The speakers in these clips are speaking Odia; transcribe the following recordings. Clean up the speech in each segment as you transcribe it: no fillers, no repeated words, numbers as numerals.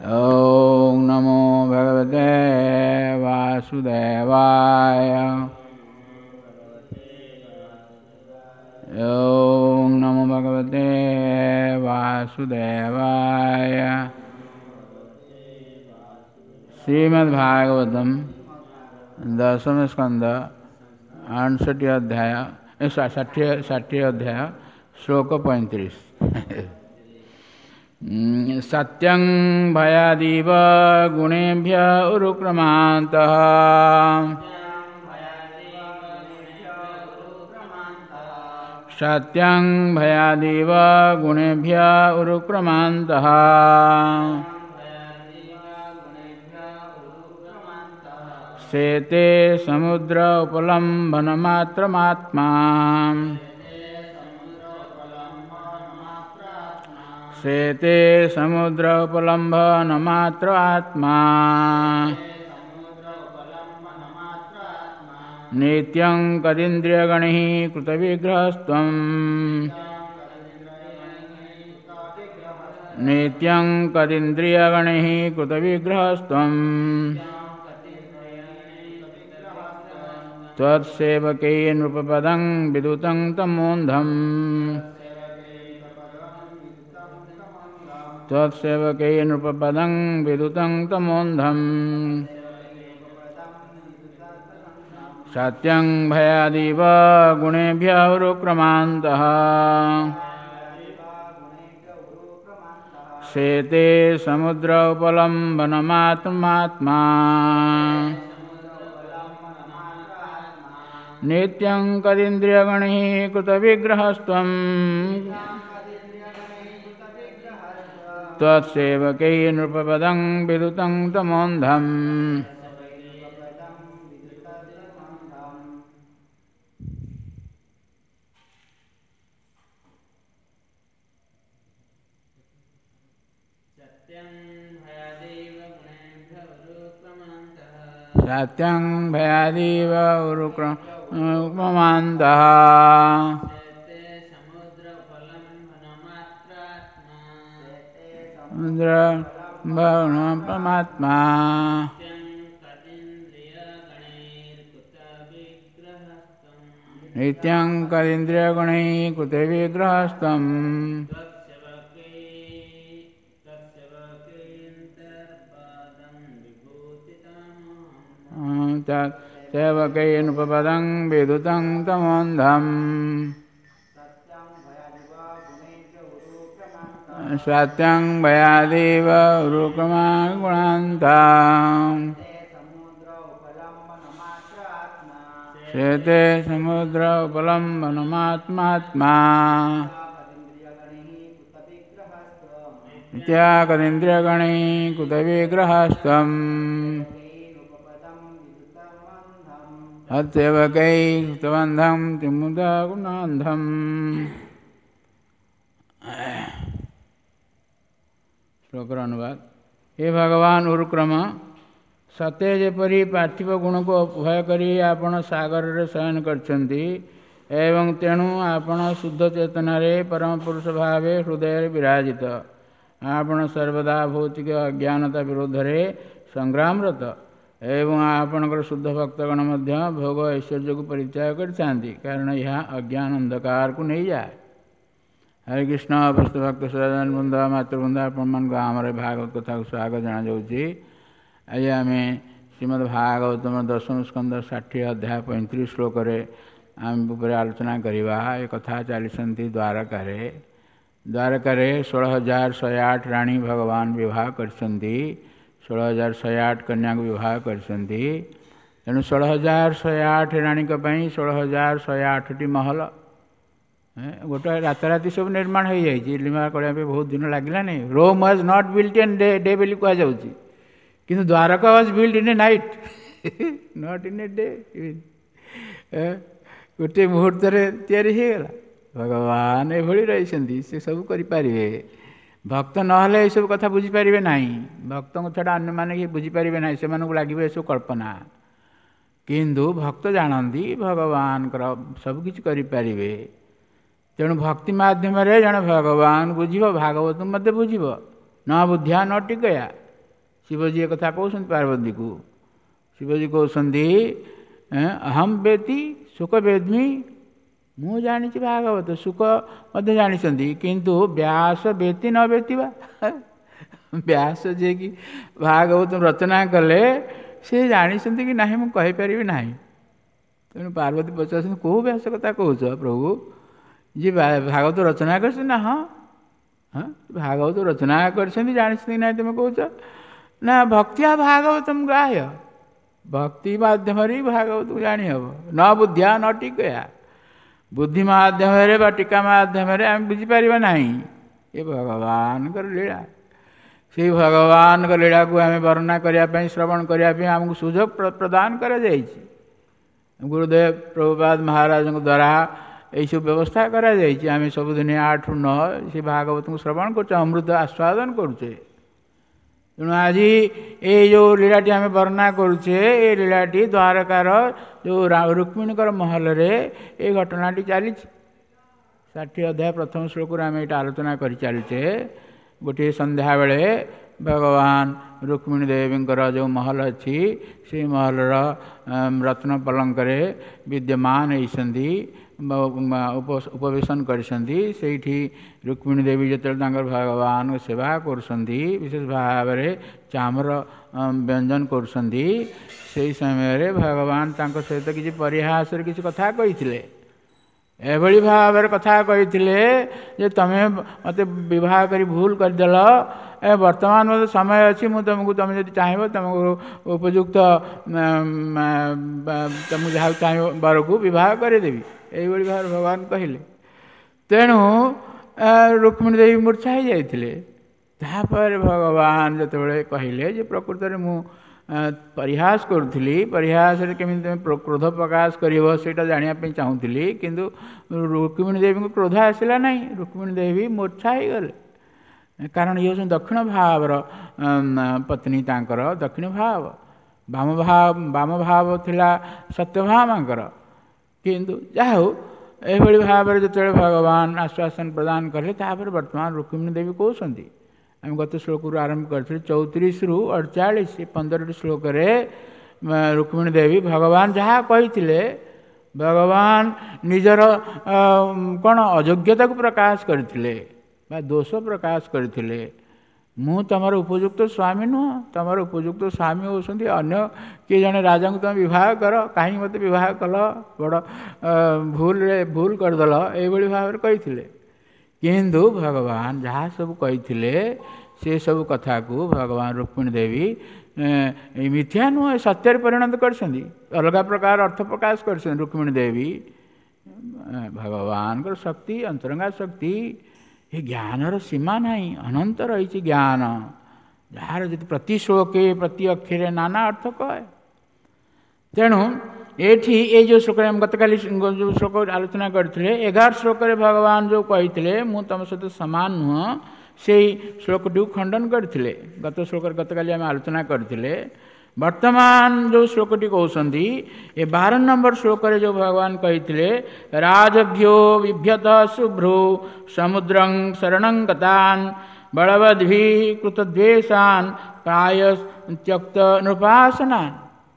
ओम नमो भगवते वासुदेवाय। ओम नमो भगवते वासुदेवाय। श्रीमद्भागवतम 10वें स्कंद 68 अध्याय 60 अध्याय श्लोक 35। सत्यं भयादीव गुणेभ्य उरुक्रमान्तः। सत्यं भयादीव गुणेभ्य उरुक्रमान्तः। शेते समुद्र उपलम्भनमात्रमात्मा। शेते समुद्र उपलम्भनमात्र आत्मा। नित्यं कदिन्द्रियगणैः कृतविग्रहस्त्वम्। नित्यं कदिन्द्रियगणैः कृतविग्रहस्त्वम्। त्वत्सेवकै नृपपदं विदुतं तमोन्धम्। त्वत्सेवकै नृपपदं विदुतं तमोन्धम्। सत्यं भयादीव गुणेभ्य उरुक्रमान्तः। शेते समुद्र उपलम्भनमात्मा। नित्यं कदिन्द्रियगणैः कृतविग्रहस्त्वम्। त्वत्सेवकै नृपपदं विदुतं तमोन्धम्। सत्यं भयादीव उरुक्रमान्तः। परमात्मा। नित्यं कदिन्द्रियगणैः कृतविग्रहस्त्वम्। सेवकै नृपपदं विदुतं तमोन्धम्। सत्यं भयादीव उरुक्रमान्तः। शेते समुद्र उपलम्भनमात्मा। नित्या कदिन्द्रियगणैः कृतविग्रहस्त्वम्। तत्सेवकै कृतबन्धं तिमुदागुणान्धम्। श्लोकर अनुवाद। हे भगवान उरुक्रम, सते जेपरि पार्थिव गुण को भय करी आपण सागर रे शयन करछन्ति एवं तेणु आपण शुद्ध चेतनारे परम पुरुष भावे हृदय विराजित। आपण सर्वदा भौतिक अज्ञानता विरोध रे संग्रामरत एवं आपणकर शुद्ध भक्तगण मध्य भोग ऐश्वर्य को परित्याग करछान्ति, कारण यह अज्ञान अंधकार को नहीं जाए। हरे कृष्ण पृष्ठ भक्त सजन बृंद मातृवृंद आपण मान आमर भागवत कथा को स्वागत जना जाउछि। आज आम श्रीमद्भागवतम 10वें स्कंद 60 अध्याय 35 श्लोक आम आलोचना करवा। ये कथा चली द्वारकार। द्वारकार 16,108 राणी भगवान विवाह करछन्ति। 16,108 कन्या को विवाह करछन्ति। तेणु 16,108 राणी 16,108टी महल गोटे राताराति सब निर्माण हो जाए। निर्माण करने बहुत दिन लगला नहीं। Rome was not built in day बोली कह जाउछि, किंतु Dwarka was built in a night not in a day. गोटे मुहूर्त तैयारी होगला। भगवान एभली रही से सब करें। भक्त नहले ये सब कथा बुझीपारे ना। भक्त छड़ा अन्य मैंने बुझीपारे ना, से लगे ये सब कल्पना। किंतु भक्त जानती भगवान सबकि करें। तेणु भक्ति माध्यम जन भगवान बुझ भागवत मत बुझ न बुद्धिया न टिकया ଶିବଜୀ ଏ କଥା କହୁଛନ୍ତି ପାର୍ବତୀକୁ। ଶିବଜୀ କହୁଛନ୍ତି ଅହମ ବେତି ସୁଖ ବେଦ୍ମି, ମୁଁ ଜାଣିଛି ଭାଗବତ, ସୁଖ ମଧ୍ୟ ଜାଣିଛନ୍ତି, କିନ୍ତୁ ବ୍ୟାସ ବେତି ନ ବେତିବା। ବ୍ୟାସ ଯିଏକି ଭାଗବତ ରଚନା କଲେ ସେ ଜାଣିଛନ୍ତି କି ନାହିଁ ମୁଁ କହିପାରିବି ନାହିଁ। ତେଣୁ ପାର୍ବତୀ ପଚାରୁଛନ୍ତି କେଉଁ ବ୍ୟାସ କଥା କହୁଛ ପ୍ରଭୁ? ଯିଏ ଭାଗବତ ରଚନା କରିଛନ୍ତି? ନା ହଁ ହଁ ଭାଗବତ ରଚନା କରିଛନ୍ତି, ଜାଣିଛନ୍ତି କି ନାହିଁ ତୁମେ କହୁଛ? ନା ଭକ୍ତିଆ ଭାଗବତମ୍ ଗ୍ରାହ୍ୟ, ଭକ୍ତି ମାଧ୍ୟମରେ ଭାଗବତକୁ ଜାଣିହେବ। ନ ବୁଦ୍ଧିଆ ନ ଟିକୟା, ବୁଦ୍ଧି ମାଧ୍ୟମରେ ବା ଟୀକା ମାଧ୍ୟମରେ ଆମେ ବୁଝିପାରିବା ନାହିଁ। ଏ ଭଗବାନଙ୍କର ଲୀଳା। ସେଇ ଭଗବାନଙ୍କ ଲୀଳାକୁ ଆମେ ବର୍ଣ୍ଣନା କରିବା ପାଇଁ, ଶ୍ରବଣ କରିବା ପାଇଁ ଆମକୁ ସୁଯୋଗ ପ୍ରଦାନ କରାଯାଇଛି। ଗୁରୁଦେବ ପ୍ରଭୁପାଦ ମହାରାଜଙ୍କ ଦ୍ୱାରା ଏଇସବୁ ବ୍ୟବସ୍ଥା କରାଯାଇଛି। ଆମେ ସବୁଦିନ 8ରୁ 9 ସେ ଭାଗବତଙ୍କୁ ଶ୍ରବଣ କରୁଛେ, ଅମୃତ ଆସ୍ୱାଦନ କରୁଛେ। ତେଣୁ ଆଜି ଏଇ ଯେଉଁ ଲୀଳାଟି ଆମେ ବର୍ଣ୍ଣନା କରୁଛେ, ଏ ଲୀଳାଟି ଦ୍ୱାରକାର ଯେଉଁ ରୁକ୍ମିଣୀଙ୍କର ମହଲରେ ଏ ଘଟଣାଟି ଚାଲିଛି। 60 ଅଧ୍ୟାୟ ପ୍ରଥମ ଶ୍ଲୋକରୁ ଆମେ ଏଇଟା ଆଲୋଚନା କରି ଚାଲିଛେ। ଗୋଟିଏ ସନ୍ଧ୍ୟାବେଳେ ଭଗବାନ ରୁକ୍ମିଣୀ ଦେବୀଙ୍କର ଯେଉଁ ମହଲ ଅଛି, ସେଇ ମହଲର ରତ୍ନ ପଲଙ୍କରେ ବିଦ୍ୟମାନ ହେଇଛନ୍ତି, ଉପବେଶନ କରିଛନ୍ତି। ସେଇଠି ରୁକ୍ମିଣୀ ଦେବୀ ଯେତେବେଳେ ତାଙ୍କର ଭଗବାନଙ୍କ ସେବା କରୁଛନ୍ତି, ବିଶେଷ ଭାବରେ ଚାମର ବ୍ୟଞ୍ଜନ କରୁଛନ୍ତି, ସେହି ସମୟରେ ଭଗବାନ ତାଙ୍କ ସହିତ କିଛି ପରିହାସରେ କିଛି କଥା କହିଥିଲେ। ଏଭଳି ଭାବରେ କଥା କହିଥିଲେ ଯେ ତମେ ମୋତେ ବିବାହ କରି ଭୁଲ କରିଦେଲ, ବର୍ତ୍ତମାନ ମୋତେ ସମୟ ଅଛି, ମୁଁ ତୁମକୁ, ତୁମେ ଯଦି ଚାହିଁବ ତୁମକୁ ଉପଯୁକ୍ତ ତୁମକୁ ଯାହାକୁ ଚାହିଁବ ବରକୁ ବିବାହ କରିଦେବି। ଏଇଭଳି ଭାବରେ ଭଗବାନ କହିଲେ। ତେଣୁ ରୁକ୍ମିଣୀ ଦେବୀ ମୂର୍ଚ୍ଛା ହେଇଯାଇଥିଲେ। ତାପରେ ଭଗବାନ ଯେତେବେଳେ କହିଲେ ଯେ ପ୍ରକୃତରେ ମୁଁ ପରିହାସ କରୁଥିଲି, ପରିହାସରେ କେମିତି ତୁମେ କ୍ରୋଧ ପ୍ରକାଶ କରିବ ସେଇଟା ଜାଣିବା ପାଇଁ ଚାହୁଁଥିଲି, କିନ୍ତୁ ରୁକ୍ମିଣୀ ଦେବୀଙ୍କୁ କ୍ରୋଧ ଆସିଲା ନାହିଁ। ରୁକ୍ମିଣୀ ଦେବୀ ମୂର୍ଚ୍ଛା ହେଇଗଲେ। କାରଣ ଇଏ ହେଉଛନ୍ତି ଦକ୍ଷିଣ ଭାବର ପତ୍ନୀ, ତାଙ୍କର ଦକ୍ଷିଣ ଭାବ। ବାମ ଭାବ ଥିଲା ସତ୍ୟଭାମାଙ୍କର। କିନ୍ତୁ ଯାହା ହେଉ ଏଭଳି ଭାବରେ ଯେତେବେଳେ ଭଗବାନ ଆଶ୍ୱାସନ ପ୍ରଦାନ କଲେ, ତାପରେ ବର୍ତ୍ତମାନ ରୁକ୍ମିଣୀ ଦେବୀ କହୁଛନ୍ତି, ଆମେ ଗତ ଶ୍ଲୋକରୁ ଆରମ୍ଭ କରିଥିଲୁ 34ରୁ 48, 15ଟି ଶ୍ଲୋକରେ ରୁକ୍ମିଣୀ ଦେବୀ ଭଗବାନ ଯାହା କହିଥିଲେ, ଭଗବାନ ନିଜର କ'ଣ ଅଯୋଗ୍ୟତାକୁ ପ୍ରକାଶ କରିଥିଲେ ବା ଦୋଷ ପ୍ରକାଶ କରିଥିଲେ। ମୁଁ ତୁମର ଉପଯୁକ୍ତ ସ୍ୱାମୀ ନୁହଁ, ତୁମର ଉପଯୁକ୍ତ ସ୍ୱାମୀ ହେଉଛନ୍ତି ଅନ୍ୟ କିଏ ଜଣେ ରାଜାଙ୍କୁ ତୁମେ ବିବାହ କର, କାହିଁକି ମୋତେ ବିବାହ କଲ, ବଡ଼ ଭୁଲ କରିଦେଲ, ଏଇଭଳି ଭାବରେ କହିଥିଲେ। କିନ୍ତୁ ଭଗବାନ ଯାହା ସବୁ କହିଥିଲେ ସେସବୁ କଥାକୁ ଭଗବାନ ରୁକ୍ମିଣୀ ଦେବୀ ମିଥ୍ୟା ନୁହେଁ, ସତ୍ୟରେ ପରିଣତ କରିଛନ୍ତି। ଅଲଗା ପ୍ରକାର ଅର୍ଥ ପ୍ରକାଶ କରିଛନ୍ତି ରୁକ୍ମିଣୀ ଦେବୀ। ଭଗବାନଙ୍କର ଶକ୍ତି, ଅନ୍ତରଙ୍ଗା ଶକ୍ତି, ଏ ଜ୍ଞାନର ସୀମା ନାହିଁ, ଅନନ୍ତ ରହିଛି ଜ୍ଞାନ, ଯାହାର ଯଦି ପ୍ରତି ଶ୍ଲୋକେ ପ୍ରତି ଅକ୍ଷରେ ନାନା ଅର୍ଥ କହେ। ତେଣୁ ଏଠି ଏଇ ଯେଉଁ ଶ୍ଲୋକରେ ଆମେ ଗତକାଲି ଯେଉଁ ଶ୍ଲୋକ ଆଲୋଚନା କରିଥିଲେ, 11 ଶ୍ଲୋକରେ ଭଗବାନ ଯେଉଁ କହିଥିଲେ ମୁଁ ତୁମ ସହିତ ସମାନ ନୁହଁ, ସେଇ ଶ୍ଲୋକଟିକୁ ଖଣ୍ଡନ କରିଥିଲେ। ଗତ ଶ୍ଲୋକରେ ଗତକାଲି ଆମେ ଆଲୋଚନା କରିଥିଲେ। ବର୍ତ୍ତମାନ ଯେଉଁ ଶ୍ଲୋକଟି କହୁଛନ୍ତି, ଏ 12 ନମ୍ବର ଶ୍ଲୋକରେ ଯେଉଁ ଭଗବାନ କହିଥିଲେ, ରାଜଭ୍ୟୋ ବିଭ୍ୟତ ଶୁଭ୍ରୁ ସମୁଦ୍ରଂ ଶରଣଂ ଗତାନ୍ ବଳବଦ୍ଭି କୃତଦ୍ୱେଷାନ୍ ପ୍ରାୟ ତ୍ୟକ୍ତ ନୃପାସନାନ୍।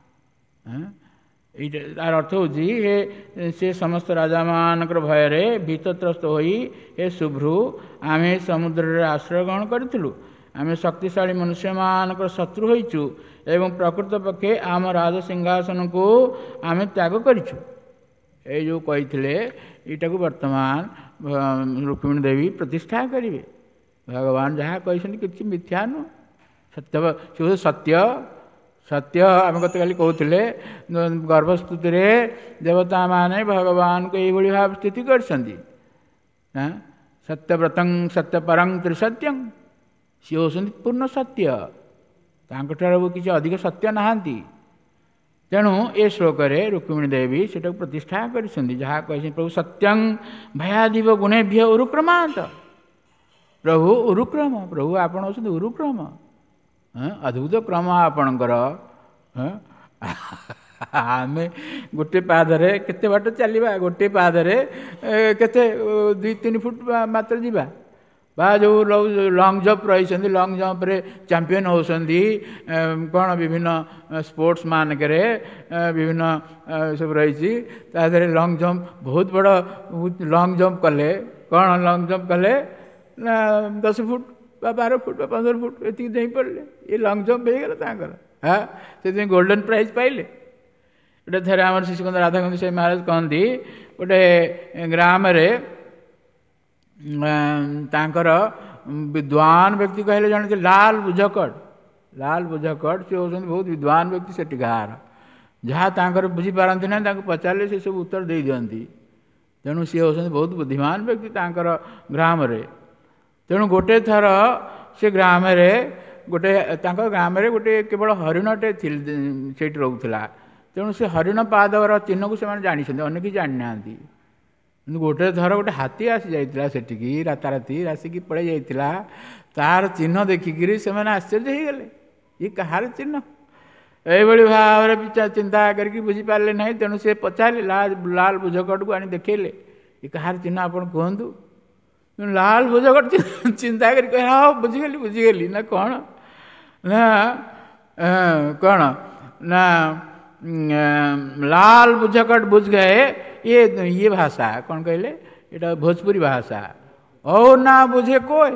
ଏଇଟା ତାର ଅର୍ଥ ହେଉଛି, ସେ ସମସ୍ତ ରାଜାମାନଙ୍କର ଭୟରେ ଭୀତତ୍ରସ୍ତ ହୋଇ, ହେ ଶୁଭ୍ରୁ, ଆମେ ସମୁଦ୍ରରେ ଆଶ୍ରୟ ଗ୍ରହଣ କରିଥିଲୁ, ଆମେ ଶକ୍ତିଶାଳୀ ମନୁଷ୍ୟମାନଙ୍କର ଶତ୍ରୁ ହୋଇଛୁ ଏବଂ ପ୍ରକୃତ ପକ୍ଷେ ଆମ ରାଜସିଂହାସନକୁ ଆମେ ତ୍ୟାଗ କରିଛୁ। ଏଇ ଯେଉଁ କହିଥିଲେ, ଏଇଟାକୁ ବର୍ତ୍ତମାନ ରୁକ୍ମିଣୀ ଦେବୀ ପ୍ରତିଷ୍ଠା କରିବେ। ଭଗବାନ ଯାହା କହିଛନ୍ତି କିଛି ମିଥ୍ୟା ନୁହଁ, ସତ୍ୟ। ସତ୍ୟ ଆମେ ଗତକାଲି କହୁଥିଲେ, ଗର୍ଭସ୍ତୁତିରେ ଦେବତାମାନେ ଭଗବାନଙ୍କୁ ଏଇଭଳି ଭାବେ ସ୍ଥିତି କରିଛନ୍ତି। ସତ୍ୟବ୍ରତଂ ସତ୍ୟପରଂ ତ୍ରିସତ୍ୟଂ, ସିଏ ହେଉଛନ୍ତି ପୂର୍ଣ୍ଣ ସତ୍ୟ, ତାଙ୍କଠାରୁ କିଛି ଅଧିକ ସତ୍ୟ ନାହାନ୍ତି। ତେଣୁ ଏ ଶ୍ଲୋକରେ ରୁକ୍ମିଣୀ ଦେବୀ ସେଟାକୁ ପ୍ରତିଷ୍ଠା କରିଛନ୍ତି, ଯାହା କହିଛନ୍ତି ପ୍ରଭୁ ସତ୍ୟଂ ଭୟାଦିବ ଗୁଣେଭ୍ୟ ଉରୁକ୍ରମାନ୍ତ। ପ୍ରଭୁ ଉରୁକ୍ରମ, ପ୍ରଭୁ ଆପଣ ହେଉଛନ୍ତି ଉରୁକ୍ରମ, ଅଦ୍ଭୁତ କ୍ରମ ଆପଣଙ୍କର। ଆମେ ଗୋଟେ ପାଦରେ କେତେ ବାଟ ଚାଲିବା, ଗୋଟେ ପାଦରେ କେତେ 2-3 ଫୁଟ ମାତ୍ର ଯିବା, बा जो लंग जंप रही लंग जंप्रे चैंपियन होती कौन विभिन्न स्पोर्ट्स मानक विभिन्न सब रही लंग जंप बहुत बड़ लंग जंप कले कौन लंग जंप कले ना 10 फुट 12 फुट 15 फुट ये नहीं पड़े ये लंग जंप हो गला हाँ से गोल्डन प्राइज पाइले गोटे थे आम शिशुकंद राधाकांत से महाराज कहती गोटे ग्राम तांकर विद्वान व्यक्ति कहले जन लाल बुझकड़ सी होती बहुत विद्वान व्यक्ति सेठिकार जहाँ तांकर बुझीपारती ना पचारे से सब उत्तर दे दिखती तेणु सी होती बहुत बुद्धिमान व्यक्ति तांकर ग्राम तेणु गोटे थर से ग्राम गोटे ग्राम गोटे केवल हरिणटे से रोला तेणु से हरिण पादर चिन्ह को से जानी अन्य कि जानी ना गोटे थर गोटे हाथी आसी जाइला सेठिकी राताराती आसिकी पड़े जाइला तार चिन्ह देखिकी से आश्चर्य हो गले ये कहार चिन्ह ये भाव चिंता करके बुझीपारे ना तेणु से पचारे लाल बुझकड़ को आनी देखेले ये कहार चिन्ह आप कहतु लाल बुझकड़ चिंता कर हाँ बुझीगली ना कौन ना कौन ना लाल बुझकड़ बुझ गए ये भाषा कौन कहले ये भोजपुरी भाषा और ना बुझे कोई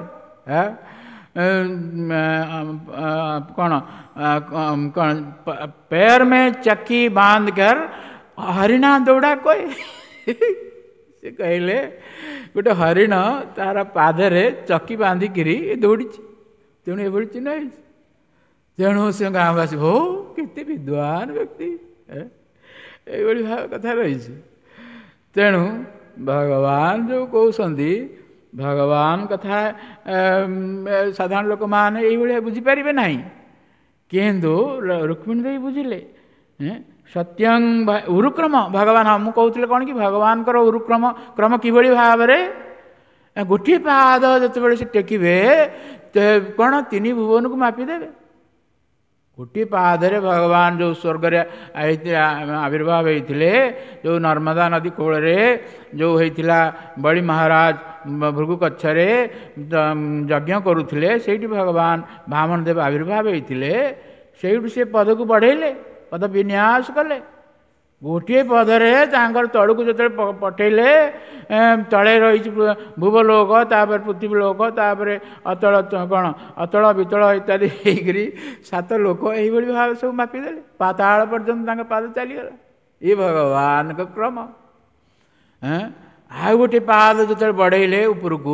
कौन कौन पैर में चक्की बांध कर हरिणा दौड़ा कोई से कहले गोटे हरिण तार पादरे चक्की बांधिकी दौड़ी तेणु ये चिन्ह तेणु से गाँववासी हो केते विद्वान व्यक्ति ये भाव कथा रही तेणु भगवान जो कहते भगवान कथा साधारण लोक मैंने ये बुझीपारे ना किंतु रुक्मिणी देवी बुझिले सत्यं उरुक्रम भगवान हाँ मुझे कहते कौन कि भगवान उरुक्रम क्रम कि भाव गोटे पाद जो से टेकिबे कौन 3 भुवन को मापिदेवे गोटे पादरे भगवान जो स्वर्ग आविर्भाव होते जो नर्मदा नदी कूल जो होता बड़ी महाराज भृगु कक्षरे यज्ञ करुले से भगवान वामन देव आविर्भाव होते से पद को बढ़ेले पद विन्यास कले गोटे पदरे तड़ को जो पठेले तले रही भूवलोक तापर पृथ्वीलोक तापर अतल कौन अतल वितल इत्यादि होकर 7 लोक यही भाव सब मापिदे पाताल पर्यंत पाद चलीगला ये भगवान का क्रम आ गोटे पाद जो बढ़ेले उपरकू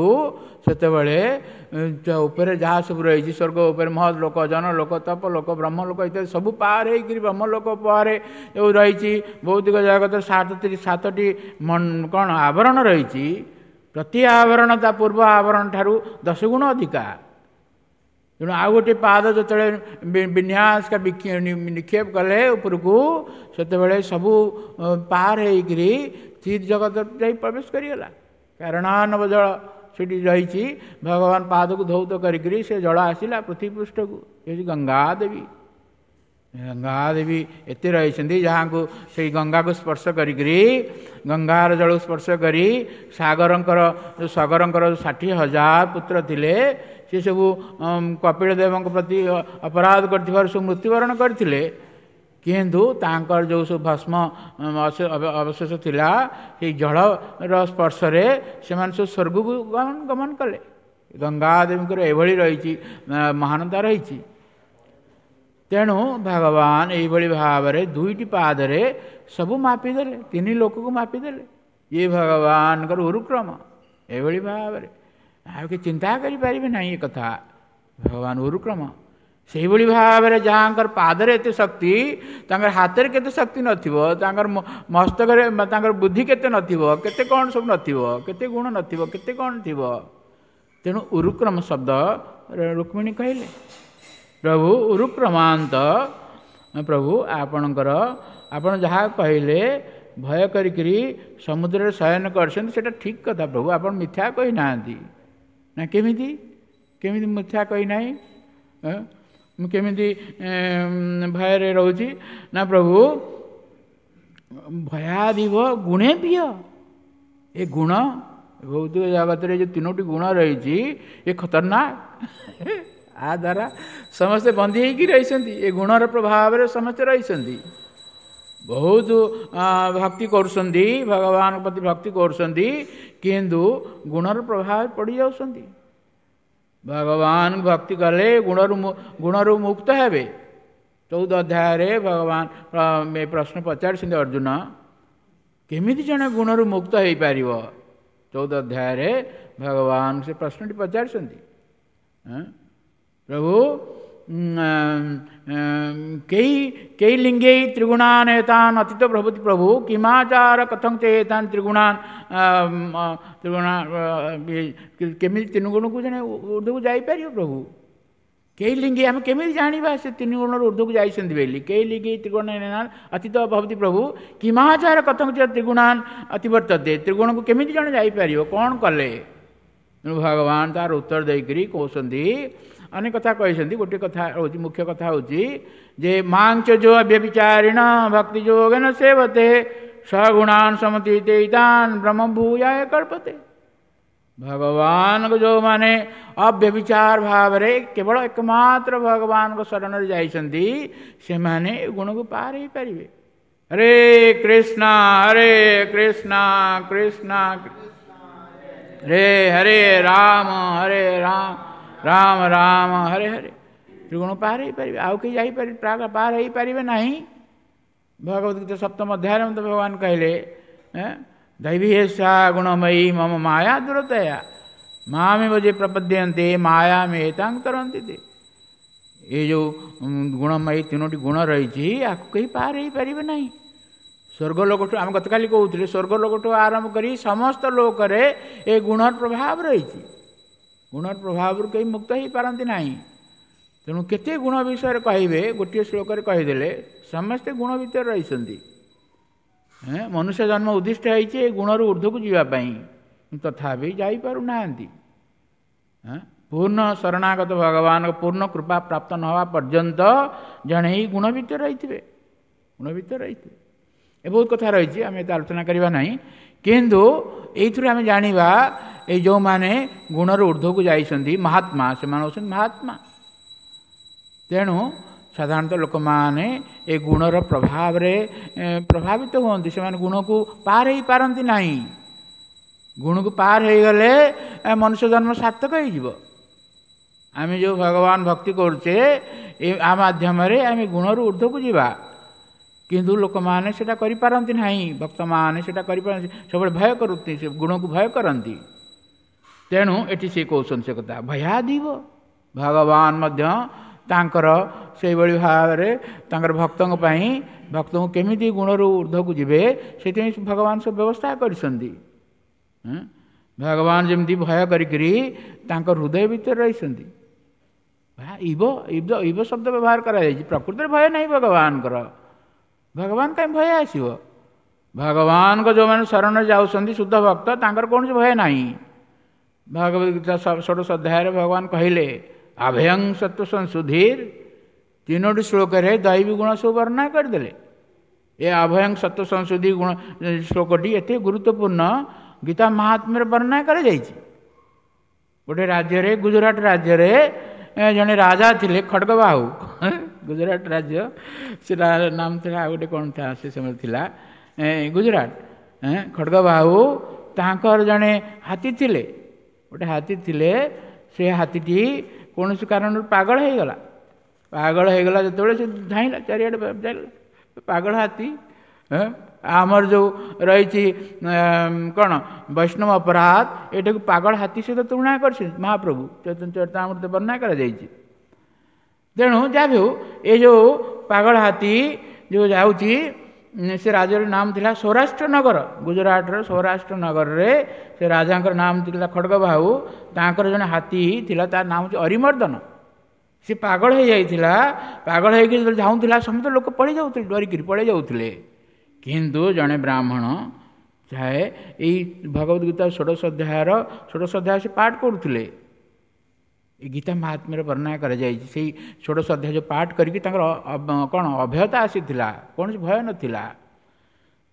से ऊपर जहाँ सब रही स्वर्ग उपर महत लोक जनलोक तपलोक ब्रह्मलोक इत्यादि सब पार हो ब्रह्मलोक पारे जो रही भौतिक जगत 7टी कौन आवरण रही प्रति आवरण ता पूर्व आवरण ठारू 10 गुण अधिका तेणु आ गोटे पाद जो विन्यास का निक्षेप कले उपरकू से सबू पार होकर चित जगत प्रवेश करीगला कारणानव जल से रही भगवान पाद को धौत करी से जल आसला पृथ्वी पृष्ठ को ये गंगा देवी एते रही जहाँ को से गंगा को स्पर्श करी गंगार जल स्पर्श करी सागरंकर जो सागरंकर 60,000 पुत्र थिले से सब कपिल देव प्रति अपराध कर सब मृत्युवरण करते किंतु तांकर जो सब भस्म अवशेष थिला से जल स्पर्श से सब स्वर्ग को गमन कले गंगा देवी एभली रही महानता रही तेणु भगवान ये भाव 2टी पादरे सबू मापिदे 3 लोक को मापिदे ये भगवान उरुक्रम ये भाव आगे चिंता करें ना ये कथा भगवान उरुक्रम से भाव में जहाँ पादरे एत शक्ति हाथ में केते शक्ति नथिबो मस्तक बुद्धि केते नथिबो केते कौन सब नथिबो केते गुण नथिबो केते कौन थिबो तेणु उरुक्रम शब्द रुक्मिणी कहले प्रभु उरुक्रमांत प्रभु आपणकर आपण जहाँ कहले भय करी समुद्र शयन करछन सेटा ठीक कथा प्रभु आपण मिथ्या कही नांती ना केमिति केमिति मिथ्या कही नाही केमिति भय रे रोची ना प्रभु भयादिव गुणे पिय ए गुण ଭୌତିକ ଜଗତରେ ଯେଉଁ ତିନୋଟି ଗୁଣ ରହିଛି ଏ ଖତରନାକ। ଆ ଦ୍ୱାରା ସମସ୍ତେ ବନ୍ଦୀ ହେଇକି ରହିଛନ୍ତି, ଏ ଗୁଣର ପ୍ରଭାବରେ ସମସ୍ତେ ରହିଛନ୍ତି। ବହୁତ ଭକ୍ତି କରୁଛନ୍ତି, ଭଗବାନଙ୍କ ପ୍ରତି ଭକ୍ତି କରୁଛନ୍ତି, କିନ୍ତୁ ଗୁଣର ପ୍ରଭାବ ପଡ଼ିଯାଉଛନ୍ତି। ଭଗବାନଙ୍କୁ ଭକ୍ତି କଲେ ଗୁଣରୁ ମୁକ୍ତ ହେବେ। 14 ଅଧ୍ୟାୟରେ ଭଗବାନ ପ୍ରଶ୍ନ ପଚାରିଛନ୍ତି ଅର୍ଜୁନ, କେମିତି ଜଣେ ଗୁଣରୁ ମୁକ୍ତ ହେଇପାରିବ? 14 ଅଧ୍ୟାୟରେ ଭଗବାନ ସେ ପ୍ରଶ୍ନଟି ପଚାରିଛନ୍ତି। ପ୍ରଭୁ କେଇ ଲିଙ୍ଗେ ତ୍ରିଗୁଣାନ୍ ଏତାନ୍ ଅତୀତ ପ୍ରଭୃତି ପ୍ରଭୁ କିମାଚାର କଥଂ ଚେତାନ୍ ତ୍ରିଗୁଣାନ୍ କେମିତି ତିନି ଗୁଣକୁ ଜଣେ ଉର୍ଦ୍ଧ୍ୱକୁ ଯାଇପାରିବ? ପ୍ରଭୁ କେଇ ଲିଙ୍ଗେ, ଆମେ କେମିତି ଜାଣିବା ସେ ତିନି ଗୁଣରୁ ଉର୍ଦ୍ଧ୍ୱକୁ ଯାଇଛନ୍ତି ବୋଲି? କେଇ ଲିଙ୍ଗେ ତ୍ରିଗୁଣାନ୍ ଅତୀତ ଭବତି ପ୍ରଭୁ କିମାଚାର କଥଂ ଚ ତ୍ରିଗୁଣାନ୍ ଅତିବର୍ତ୍ତତେ, ତ୍ରିଗୁଣକୁ କେମିତି ଜଣେ ଯାଇପାରିବ, କ'ଣ କଲେ? ଭଗବାନ ତାର ଉତ୍ତର ଦେଇକରି କହୁଛନ୍ତି, ଅନେକ କଥା କହିଛନ୍ତି। ଗୋଟିଏ କଥା ହେଉଛି, ମୁଖ୍ୟ କଥା ହେଉଛି ଯେ ମାଂଚ ଯୋ ଅବ୍ୟଭିଚାରିଣ ଭକ୍ତି ଯୋଗେନ ସେବତେ ସଗୁଣାନ୍ ସମତୀତାନ୍ ବ୍ରହ୍ମ ଭୂୟାୟ କଳ୍ପତେ। ଭଗବାନଙ୍କ ଯେଉଁମାନେ ଅବ୍ୟଭିଚାର ଭାବରେ କେବଳ ଏକମାତ୍ର ଭଗବାନଙ୍କ ଶରଣରେ ଯାଇଛନ୍ତି, ସେମାନେ ଏ ଗୁଣକୁ ପାର ହେଇପାରିବେ। ହରେ କୃଷ୍ଣ କୃଷ୍ଣ ହରେ ହରେ ରାମ ରାମ ରାମ ହରେ ହରେ। ତ୍ରିଗୁଣ ପାର ହେଇପାରିବେ, ଆଉ କେହି ଯାଇପାରିବେ ପାର ହେଇପାରିବେ ନାହିଁ। ଭଗବଦ୍ ଗୀତା 7ମ ଅଧ୍ୟାୟରେ ମଧ୍ୟ ଭଗବାନ କହିଲେ, ଦୈବୀ ଏଷା ଗୁଣମୟୀ ମମ ମାୟା ଦୁରତୟା ମାମେବ ଯେ ପ୍ରପଦ୍ୟନ୍ତେ ମାୟା ମେତାଂ ତରନ୍ତି ତେ। ଏ ଯେଉଁ ଗୁଣମୟୀ ତିନୋଟି ଗୁଣ ରହିଛି, ଆକୁ କେହି ପାର ହେଇପାରିବେ ନାହିଁ। ସ୍ୱର୍ଗଲୋକଠୁ, ଆମେ ଗତକାଲି କହୁଥିଲେ, ସ୍ୱର୍ଗଲୋକଠୁ ଆରମ୍ଭ କରି ସମସ୍ତ ଲୋକରେ ଏ ଗୁଣର ପ୍ରଭାବ ରହିଛି। ଗୁଣର ପ୍ରଭାବରୁ କେହି ମୁକ୍ତ ହେଇପାରନ୍ତି ନାହିଁ। ତେଣୁ କେତେ ଗୁଣ ବିଷୟରେ କହିବେ, ଗୋଟିଏ ଶ୍ଲୋକରେ କହିଦେଲେ ସମସ୍ତେ ଗୁଣ ଭିତରେ ରହିଛନ୍ତି। ମନୁଷ୍ୟ ଜନ୍ମ ଉଦ୍ଦିଷ୍ଟ ହେଇଛି ଏ ଗୁଣରୁ ଉର୍ଦ୍ଧ୍ୱକୁ ଯିବା ପାଇଁ, ତଥାପି ଯାଇପାରୁନାହାନ୍ତି। ପୂର୍ଣ୍ଣ ଶରଣାଗତ ଭଗବାନଙ୍କ ପୂର୍ଣ୍ଣ କୃପା ପ୍ରାପ୍ତ ନ ହେବା ପର୍ଯ୍ୟନ୍ତ ଜଣେ ଏଇ ଗୁଣ ଭିତରେ ରହିଥିବେ। ଏ ବହୁତ କଥା ରହିଛି, ଆମେ ଏତେ ଆଲୋଚନା କରିବା ନାହିଁ। କିନ୍ତୁ ଏଇଥିରୁ ଆମେ ଜାଣିବା, ଏଇ ଯେଉଁମାନେ ଗୁଣର ଉର୍ଦ୍ଧ୍ୱକୁ ଯାଇଛନ୍ତି ମହାତ୍ମା, ସେମାନେ ହେଉଛନ୍ତି ମହାତ୍ମା। ତେଣୁ ସାଧାରଣତଃ ଲୋକମାନେ ଏ ଗୁଣର ପ୍ରଭାବରେ ପ୍ରଭାବିତ ହୁଅନ୍ତି, ସେମାନେ ଗୁଣକୁ ପାର ହେଇପାରନ୍ତି ନାହିଁ। ଗୁଣକୁ ପାର ହେଇଗଲେ ମନୁଷ୍ୟ ଜନ୍ମ ସାର୍ଥକ ହେଇଯିବ। ଆମେ ଯେଉଁ ଭଗବାନ ଭକ୍ତି କରୁଛେ, ଆ ମାଧ୍ୟମରେ ଆମେ ଗୁଣରୁ ଉର୍ଦ୍ଧ୍ୱକୁ ଯିବା, କିନ୍ତୁ ଲୋକମାନେ ସେଇଟା କରିପାରନ୍ତି ନାହିଁ। ଭକ୍ତମାନେ ସେଇଟା କରିପାରନ୍ତି, ସବୁବେଳେ ଭୟ କରନ୍ତି, ସେ ଗୁଣକୁ ଭୟ କରନ୍ତି। ତେଣୁ ଏଠି ସେ କହୁଛନ୍ତି ସେ କଥା, ଭୟାଦୀବ। ଭଗବାନ ମଧ୍ୟ ତାଙ୍କର ସେଇଭଳି ଭାବରେ ତାଙ୍କର ଭକ୍ତଙ୍କ ପାଇଁ, ଭକ୍ତଙ୍କୁ କେମିତି ଗୁଣରୁ ଉର୍ଦ୍ଧ୍ୱକୁ ଯିବେ, ସେଥିପାଇଁ ଭଗବାନ ସବୁ ବ୍ୟବସ୍ଥା କରିଛନ୍ତି। ଭଗବାନ ଯେମିତି ଭୟ କରିକିରି ତାଙ୍କ ହୃଦୟ ଭିତରେ ରହିଛନ୍ତି। ଇବ ଶବ୍ଦ ବ୍ୟବହାର କରାଯାଇଛି, ପ୍ରକୃତରେ ଭୟ ନାହିଁ ଭଗବାନଙ୍କର। ଭଗବାନ କାହିଁ ଭୟ ଆସିବ? ଭଗବାନଙ୍କ ଯେଉଁମାନେ ଶରଣରେ ଯାଉଛନ୍ତି ଶୁଦ୍ଧ ଭକ୍ତ, ତାଙ୍କର କୌଣସି ଭୟ ନାହିଁ। ଭଗବଦ୍ ଗୀତା 16 ଅଧ୍ୟାୟରେ ଭଗବାନ କହିଲେ, ଅଭୟଂ ସତ୍ଵ ସଂଶୁଦ୍ଧିର୍, 3ଟି ଶ୍ଲୋକରେ ଦୈବୀ ଗୁଣ ସବୁ ବର୍ଣ୍ଣନା କରିଦେଲେ। ଏ ଅଭୟଂ ସତ୍ଵ ସଂଶୁଦ୍ଧି ଗୁଣ ଶ୍ଲୋକଟି ଏତେ ଗୁରୁତ୍ୱପୂର୍ଣ୍ଣ, ଗୀତା ମହାତ୍ମ୍ୟରେ ବର୍ଣ୍ଣନା କରାଯାଇଛି। ଗୋଟେ ରାଜ୍ୟରେ, ଗୁଜୁରାଟ ରାଜ୍ୟରେ ଜଣେ ରାଜା ଥିଲେ, ଖଡ଼ଗବାହୁ। ଗୁଜୁରାଟ ରାଜ୍ୟ, ସେ ନାମ ଥିଲା ଆଉ ଗୋଟେ କ'ଣ ଥିଲା, ସେ ସମୟରେ ଥିଲା ଗୁଜୁରାଟ। ଖଡ଼ଗବାହୁ, ତାଙ୍କର ଜଣେ ହାତୀ ଥିଲେ। ଗୋଟେ ହାତୀ ଥିଲେ, ସେ ହାତୀଟି କୌଣସି କାରଣରୁ ପାଗଳ ହେଇଗଲା। ଯେତେବେଳେ ସେ ଧାଇଁଲା ଚାରିଆଡ଼େ, ପାଗଳ ହାତୀ। ଆମର ଯେଉଁ ରହିଛି କ'ଣ ବୈଷ୍ଣବ ଅପରାଧ, ଏଟାକୁ ପାଗଳ ହାତୀ ସହିତ ତୁଳନା କରିଛନ୍ତି ମହାପ୍ରଭୁ ଚରିତାମୃତ ବର୍ଣ୍ଣନା କରାଯାଇଛି। ତେଣୁ ଯାହା ବି ହେଉ, ଏ ଯେଉଁ ପାଗଳ ହାତୀ ଯେଉଁ ଯାଉଛି, ସେ ରାଜ୍ୟର ନାମ ଥିଲା ସୌରାଷ୍ଟ୍ର ନଗର। ଗୁଜୁରାଟର ସୌରାଷ୍ଟ୍ର ନଗରରେ ସେ ରାଜାଙ୍କର ନାମ ଥିଲା ଖଡ଼ଗବାହୁ। ତାଙ୍କର ଜଣେ ହାତୀ ଥିଲା, ତାର ନାମ ହେଉଛି ଅରିମର୍ଦ୍ଦନ। ସେ ପାଗଳ ହେଇଯାଇଥିଲା। ପାଗଳ ହେଇକି ଯେତେବେଳେ ଯାଉଥିଲା, ସମସ୍ତେ ଲୋକ ପଳେଇ ଯାଉଥିଲେ, ଡରିକିରି ପଳେଇ ଯାଉଥିଲେ। କିନ୍ତୁ ଜଣେ ବ୍ରାହ୍ମଣ ଚାହେ ଏଇ ଭଗବଦ୍ ଗୀତା 16 ଅଧ୍ୟାୟ ସେ ପାଠ କରୁଥିଲେ। ଏ ଗୀତା ମହାତ୍ମ୍ୟରେ ବର୍ଣ୍ଣନା କରାଯାଇଛି। ସେଇ 16 ଅଧ୍ୟାୟ ଯେଉଁ ପାଠ କରିକି ତାଙ୍କର କ'ଣ ଅଭୟତା ଆସିଥିଲା, କୌଣସି ଭୟ ନଥିଲା।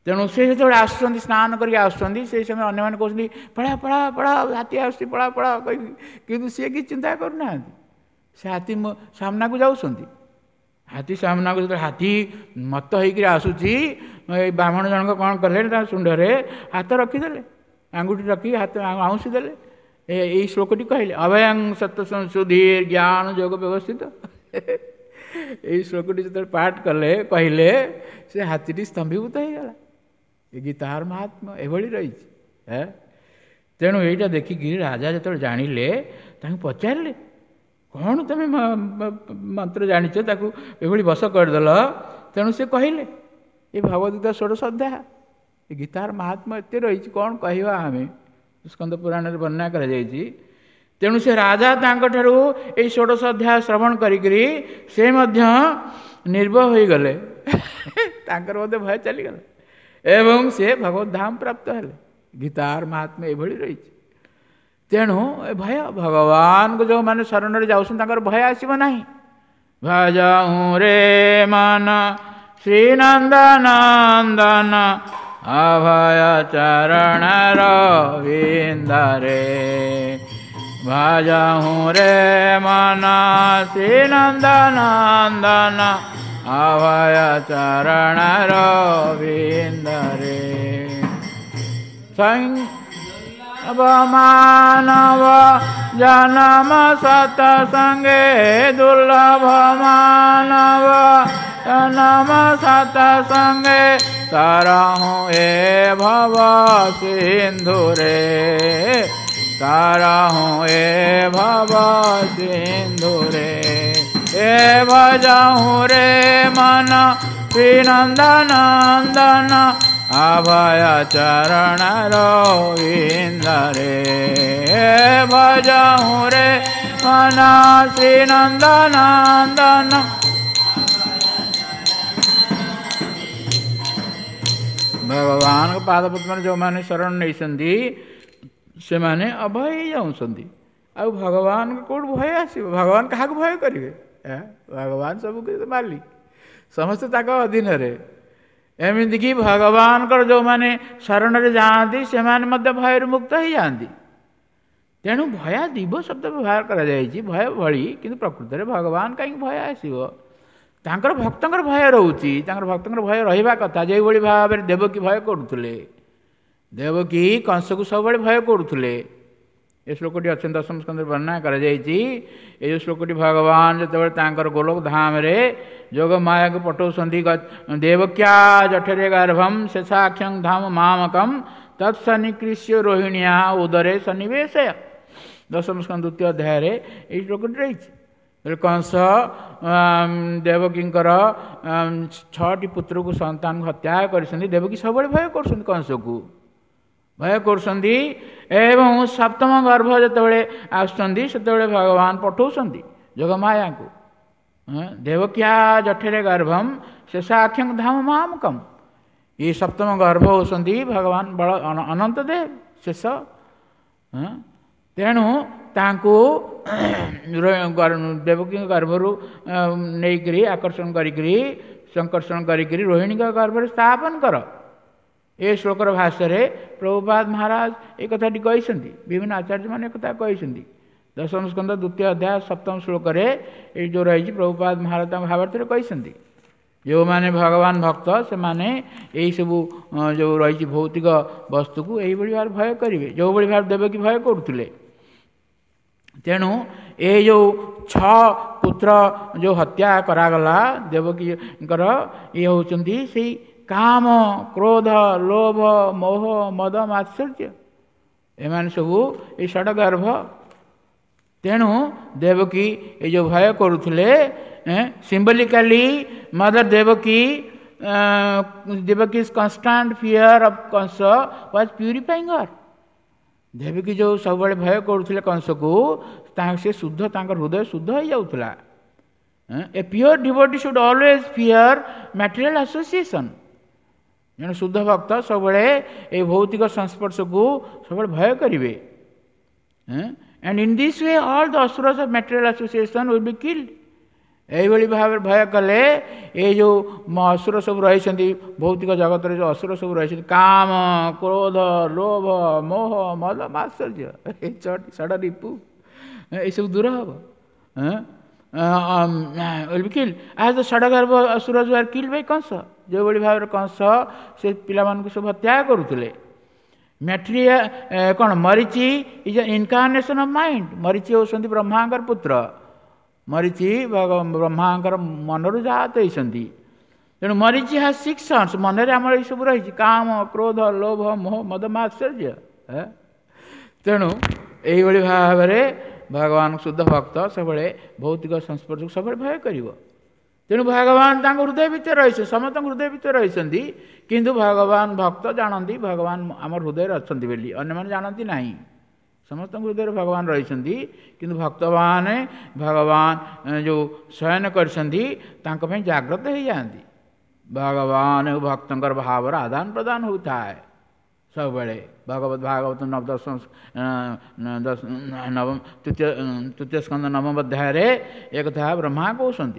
ତେଣୁ ସେ ଯେତେବେଳେ ଆସୁଛନ୍ତି ସ୍ନାନ କରିକି ଆସୁଛନ୍ତି ସେଇ ସମୟରେ ଅନ୍ୟମାନେ କହୁଛନ୍ତି ପଳା ପଳା ପଳା ହାତୀ ଆସୁଛି ପଳା ପଳା କହିକି, କିନ୍ତୁ ସିଏ କିଛି ଚିନ୍ତା କରୁନାହାନ୍ତି। ସେ ହାତୀ ସାମ୍ନାକୁ ଯାଉଛନ୍ତି। ହାତୀ ସାମ୍ନାକୁ ଯେତେବେଳେ ହାତୀ ମତ ହେଇକିରି ଆସୁଛି, ଏଇ ବ୍ରାହ୍ମଣ ଜଣକ କ'ଣ କଲେ ତା ଶୁଣ୍ଡରେ ହାତ ରଖିଦେଲେ, ଆଙ୍ଗୁଠି ରଖିକି ହାତ ଆଉଁସି ଦେଲେ। ଏଇ ଶ୍ଲୋକଟି କହିଲେ ଅଭୟଂ ସତ୍ୟ ସଂଶୁଧିର ଜ୍ଞାନ ଯୋଗ ବ୍ୟବସ୍ଥିତ। ଏଇ ଶ୍ଲୋକଟି ଯେତେବେଳେ ପାଠ କଲେ କହିଲେ, ସେ ହାତୀଟି ସ୍ତମ୍ଭୀଭୂତ ହେଇଗଲା। ଏ ଗୀତାର ମହାତ୍ମ୍ୟ ଏଭଳି ରହିଛି। ତେଣୁ ଏଇଟା ଦେଖିକି ରାଜା ଯେତେବେଳେ ଜାଣିଲେ, ତାଙ୍କୁ ପଚାରିଲେ କ'ଣ ତମେ ମନ୍ତ୍ର ଜାଣିଛ ତାକୁ ଏଭଳି ବଶ କରିଦେଲ? ତେଣୁ ସେ କହିଲେ ଏ ଭଗବଦ୍ଗୀତା ଷୋଡ଼ଶ ଅଧ୍ୟାୟ, ଏ ଗୀତାର ମହାତ୍ମ୍ୟ ଏତେ ରହିଛି, କ'ଣ କହିବା ଆମେ, ସ୍କନ୍ଦ ପୁରାଣରେ ବର୍ଣ୍ଣନା କରାଯାଇଛି। ତେଣୁ ସେ ରାଜା ତାଙ୍କଠାରୁ ଏଇ ଷୋଡ଼ଶ ଅଧ୍ୟାୟ ଶ୍ରବଣ କରିକିରି ସେ ମଧ୍ୟ ନିର୍ଭୟ ହୋଇଗଲେ। ତାଙ୍କର ମଧ୍ୟ ଭୟ ଚାଲିଗଲା ଏବଂ ସେ ଭଗବତ ଧାମ ପ୍ରାପ୍ତ ହେଲେ। ଗୀତାର ମହାତ୍ମ୍ୟ ଏଭଳି ରହିଛି। ତେଣୁ ଏ ଭୟ, ଭଗବାନଙ୍କୁ ଯେଉଁମାନେ ଶରଣରେ ଯାଉଛନ୍ତି ତାଙ୍କର ଭୟ ଆସିବ ନାହିଁ। ଭଜହୁଁ ରେ ମନ ଶ୍ରୀନନ୍ଦନନ୍ଦନ ଅଭୟ ଚରଣର ବିନ୍ଦରେ। ଭଜହୁଁ ରେ ମନ ଶ୍ରୀନନ୍ଦନନ୍ଦନ ଅଭୟ ଚରଣର ବିନ୍ଦରେ। ମାନବ ଜନମ ସତସଙ୍ଗେ ଦୁର୍ଲଭ ମାନବ ଜନମ ସତସଙ୍ଗେ ତାରହୁଁ ଏ ଭବ ସିନ୍ଧୁରେ। ତାରହୁଁ ଏ ଭବ ସିନ୍ଧୁରେ। ଏ ଭଜହୁଁ ରେ ମନ ଶ୍ରୀନନ୍ଦନନ୍ଦନ ଅଭୟ ଚରଣର ବିନ୍ଦରେ। ଭଜହୁଁ ରେ ମନ ଶ୍ରୀନନ୍ଦନନ୍ଦନ। ଭଗବାନଙ୍କ ପାଦପଦ୍ମରେ ଯେଉଁମାନେ ଶରଣ ନେଇଛନ୍ତି ସେମାନେ ଅଭୟ ହେଇଯାଉଛନ୍ତି। ଆଉ ଭଗବାନଙ୍କୁ କେଉଁଠୁ ଭୟ ଆସିବ? ଭଗବାନ କାହାକୁ ଭୟ କରିବେ? ଭଗବାନ ସବୁ ମାଲିକ, ସମସ୍ତେ ତାଙ୍କ ଅଧୀନରେ। ଏମିତିକି ଭଗବାନଙ୍କର ଯେଉଁମାନେ ଶରଣରେ ଯାଆନ୍ତି ସେମାନେ ମଧ୍ୟ ଭୟରୁ ମୁକ୍ତ ହେଇଯାଆନ୍ତି। ତେଣୁ ଭୟ ଦିବ ଶବ୍ଦ ବ୍ୟବହାର କରାଯାଇଛି ଭୟ ଭଳି, କିନ୍ତୁ ପ୍ରକୃତରେ ଭଗବାନ କାହିଁକି ଭୟ ଆସିବ? ତାଙ୍କର ଭକ୍ତଙ୍କର ଭୟ ରହୁଛି, ତାଙ୍କର ଭକ୍ତଙ୍କର ଭୟ ରହିବା କଥା। ଯେଉଁଭଳି ଭାବରେ ଦେବକୀ ଭୟ କରୁଥିଲେ, ଦେବକୀ କଂସକୁ ସବୁବେଳେ ଭୟ କରୁଥିଲେ। ଏ ଶ୍ଲୋକଟି ଅଛନ୍ତି ଦଶମ ସ୍କନ୍ଧରେ ବର୍ଣ୍ଣନା କରାଯାଇଛି। ଏ ଯେଉଁ ଶ୍ଲୋକଟି ଭଗବାନ ଯେତେବେଳେ ତାଙ୍କର ଗୋଲୋକ ଧାମରେ ଯୋଗ ମାୟାକୁ ପଠାଉଛନ୍ତି, ଦେବକ୍ୟା ଜଠରେ ଗର୍ଭମ୍ ଶେଷାଖ୍ୟଂ ଧାମ ମାମକମ୍ ତତ୍ସନ୍ନିକୃଷ୍ୟ ରୋହିଣିଆ ଉଦରେ ସନ୍ନିବେଶୟ। ଦଶମ ସ୍କନ୍ଧ ଦ୍ୱିତୀୟ ଅଧ୍ୟାୟରେ ଏହି ଶ୍ଲୋକଟି ରହିଛି। କଂସ ଦେବକୀଙ୍କର 6ଟି ପୁତ୍ରକୁ ସନ୍ତାନକୁ ହତ୍ୟା କରିଛନ୍ତି। ଦେବକୀ ସବୁବେଳେ ଭୟ କରୁଛନ୍ତି, କଂସକୁ ଭୟ କରୁଛନ୍ତି। ଏବଂ ସପ୍ତମ ଗର୍ଭ ଯେତେବେଳେ ଆସୁଛନ୍ତି ସେତେବେଳେ ଭଗବାନ ପଠାଉଛନ୍ତି ଯୋଗମାୟାଙ୍କୁ, ଦେବକ୍ୟା ଜଠରେ ଗର୍ଭମ୍ ଶେଷାଖ୍ୟଂ ଧାମ ମାମକମ୍। ଏ ସପ୍ତମ ଗର୍ଭ ହେଉଛନ୍ତି ଭଗବାନ ବଳ ଅନନ୍ତ ଦେବ ଶେଷ। ତେଣୁ ତାଙ୍କୁ ଦେବକୀଙ୍କ ଗର୍ଭରୁ ନେଇକରି ଆକର୍ଷଣ କରିକିରି ସଂକର୍ଷଣ କରିକିରି ରୋହିଣୀଙ୍କ ଗର୍ଭରେ ସ୍ଥାପନ କର। ଏ ଶ୍ଲୋକର ଭାଷାରେ ପ୍ରଭୁପାଦ ମହାରାଜ ଏ କଥାଟି କହିଛନ୍ତି। ବିଭିନ୍ନ ଆଚାର୍ଯ୍ୟମାନେ ଏକଥା କହିଛନ୍ତି। ଦଶମ ସ୍କନ୍ଧ ଦ୍ୱିତୀୟ ଅଧ୍ୟାୟ ସପ୍ତମ ଶ୍ଲୋକରେ ଏଇ ଯେଉଁ ରହିଛି ପ୍ରଭୁପାଦ ମହାରାଜ ତାଙ୍କ ଭାବାର୍ଥରେ କହିଛନ୍ତି, ଯେଉଁମାନେ ଭଗବାନ ଭକ୍ତ ସେମାନେ ଏହିସବୁ ଯେଉଁ ରହିଛି ଭୌତିକ ବସ୍ତୁକୁ ଏହିଭଳି ଭାବରେ ଭୟ କରିବେ, ଯେଉଁଭଳି ଭାବରେ ଦେବକୀ ଭୟ କରୁଥିଲେ। ତେଣୁ ଏ ଯେଉଁ 6 ପୁତ୍ର ଯେଉଁ ହତ୍ୟା କରାଗଲା ଦେବକୀଙ୍କର, ଇଏ ହେଉଛନ୍ତି ସେଇ କାମ, କ୍ରୋଧ, ଲୋଭ, ମୋହ, ମଦ, ମାତ୍ସର୍ଯ୍ୟ, ଏମାନେ ସବୁ ଏଇ ଷଡ଼ଗର୍ଭ। ତେଣୁ ଦେବକୀ ଏ ଯେଉଁ ଭୟ କରୁଥିଲେ, ସିମ୍ବଲିକାଲି ମଦର Devaki's constant fear of Kansa was purifying her. Devaki ଯେଉଁ ସବୁବେଳେ ଭୟ କରୁଥିଲେ କଂସକୁ, ସେ ଶୁଦ୍ଧ, ତାଙ୍କର ହୃଦୟ ଶୁଦ୍ଧ ହେଇଯାଉଥିଲା। A pure devotee should always fear material association. ଜଣେ ଶୁଦ୍ଧ ଭକ୍ତ ସବୁବେଳେ এই ଭୌତିକ ସଂସ୍ପର୍ଶକୁ ସବୁବେଳେ ଭୟ କରିବେ। And in this way all the asuras of material association will be killed. এইଭଳି ଭାବରେ ଭୟ କଲେ ଏ ଯେଉଁ ଅସୁର ସବୁ ରହିଛନ୍ତି ଭୌତିକ ଜଗତରେ ଯେଉଁ ଅସୁର ସବୁ ରହିଛନ୍ତି କାମ କ୍ରୋଧ ଲୋଭ ମୋହ ମଦ ମାତ୍ସର୍ଯ୍ୟ ଏ ଷଡ଼ ରିପୁ ଏସବୁ ଦୂର ହେବ। will be killed as the ଷଡ଼ଗର୍ଭ ଅସୁର were killed by କଂସ। ଯେଉଁଭଳି ଭାବରେ କଂସ ସେ ପିଲାମାନଙ୍କୁ ସବୁ ହତ୍ୟା କରୁଥିଲେ। ମ୍ୟାଟ୍ରିଆ କ'ଣ Marichi is an incarnation of mind। Marichi ହେଉଛନ୍ତି ବ୍ରହ୍ମାଙ୍କର ପୁତ୍ର। ମରିଚି ବ୍ରହ୍ମାଙ୍କର ମନରୁ ଜାତ ହେଇଛନ୍ତି। ତେଣୁ ମରିଚି has 6 sons। ମନରେ ଆମର ଏଇସବୁ ରହିଛି କାମ କ୍ରୋଧ ଲୋଭ ମୋହ ମଦ ମାତ୍ସର୍ଯ୍ୟ। ତେଣୁ ଏଇଭଳି ଭାବରେ ଭଗବାନ ଶୁଦ୍ଧ ଭକ୍ତ ସବୁବେଳେ ଭୌତିକ ସଂସ୍ପର୍ଶକୁ ସବୁବେଳେ ଭୟ କରିବ। ତେଣୁ ଭଗବାନ ତାଙ୍କ ହୃଦୟ ଭିତରେ ରହିଛନ୍ତି, ସମସ୍ତଙ୍କ ହୃଦୟ ଭିତରେ ରହିଛନ୍ତି। କିନ୍ତୁ ଭଗବାନ ଭକ୍ତ ଜାଣନ୍ତି ଭଗବାନ ଆମର ହୃଦୟରେ ଅଛନ୍ତି ବୋଲି, ଅନ୍ୟମାନେ ଜାଣନ୍ତି ନାହିଁ। ସମସ୍ତଙ୍କ ହୃଦୟରେ ଭଗବାନ ରହିଛନ୍ତି, କିନ୍ତୁ ଭକ୍ତମାନେ ଭଗବାନ ଯେଉଁ ଶୟନ କରିଛନ୍ତି ତାଙ୍କ ପାଇଁ ଜାଗ୍ରତ ହେଇଯାଆନ୍ତି। ଭଗବାନ ଓ ଭକ୍ତଙ୍କର ଭାବର ଆଦାନ ପ୍ରଦାନ ହେଉଥାଏ ସବୁବେଳେ। ଭାଗବତ ତୃତୀୟ ସ୍କନ୍ଧ ନବମ ଅଧ୍ୟାୟରେ ଏକଥା ବ୍ରହ୍ମା କହୁଛନ୍ତି।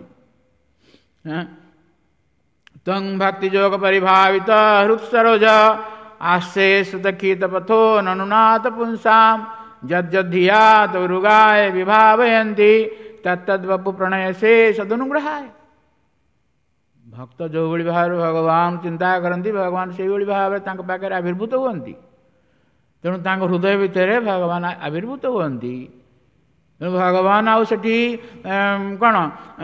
ତ୍ୱଂ ଭକ୍ତି ଯୋଗ ପରିଭାବିତ ହୃତ୍ସରୋଜ ଆସ୍ତେ ସୁତକ୍ଷିତ ପଥୋ ନନୁନାଥ ପୁଂସାମ୍ ଯଦ୍ୟଧିୟା ତରୁଗାୟ ବିଭାବୟନ୍ତି ତତ୍ତଦ୍ବପୁ ପ୍ରଣୟସେ ସଦନୁଗ୍ରହାୟ। ଭକ୍ତ ଯେଉଁଭଳି ଭାବରେ ଭଗବାନ ଚିନ୍ତା କରନ୍ତି ଭଗବାନ ସେଇଭଳି ଭାବରେ ତାଙ୍କ ପାଖରେ ଆବିର୍ଭୂତ ହୁଅନ୍ତି। ତେଣୁ ତାଙ୍କ ହୃଦୟ ଭିତରେ ଭଗବାନ ଆବିର୍ଭୂତ ହୁଅନ୍ତି। ତେଣୁ ଭଗବାନ ଆଉ ସେଠି କ'ଣ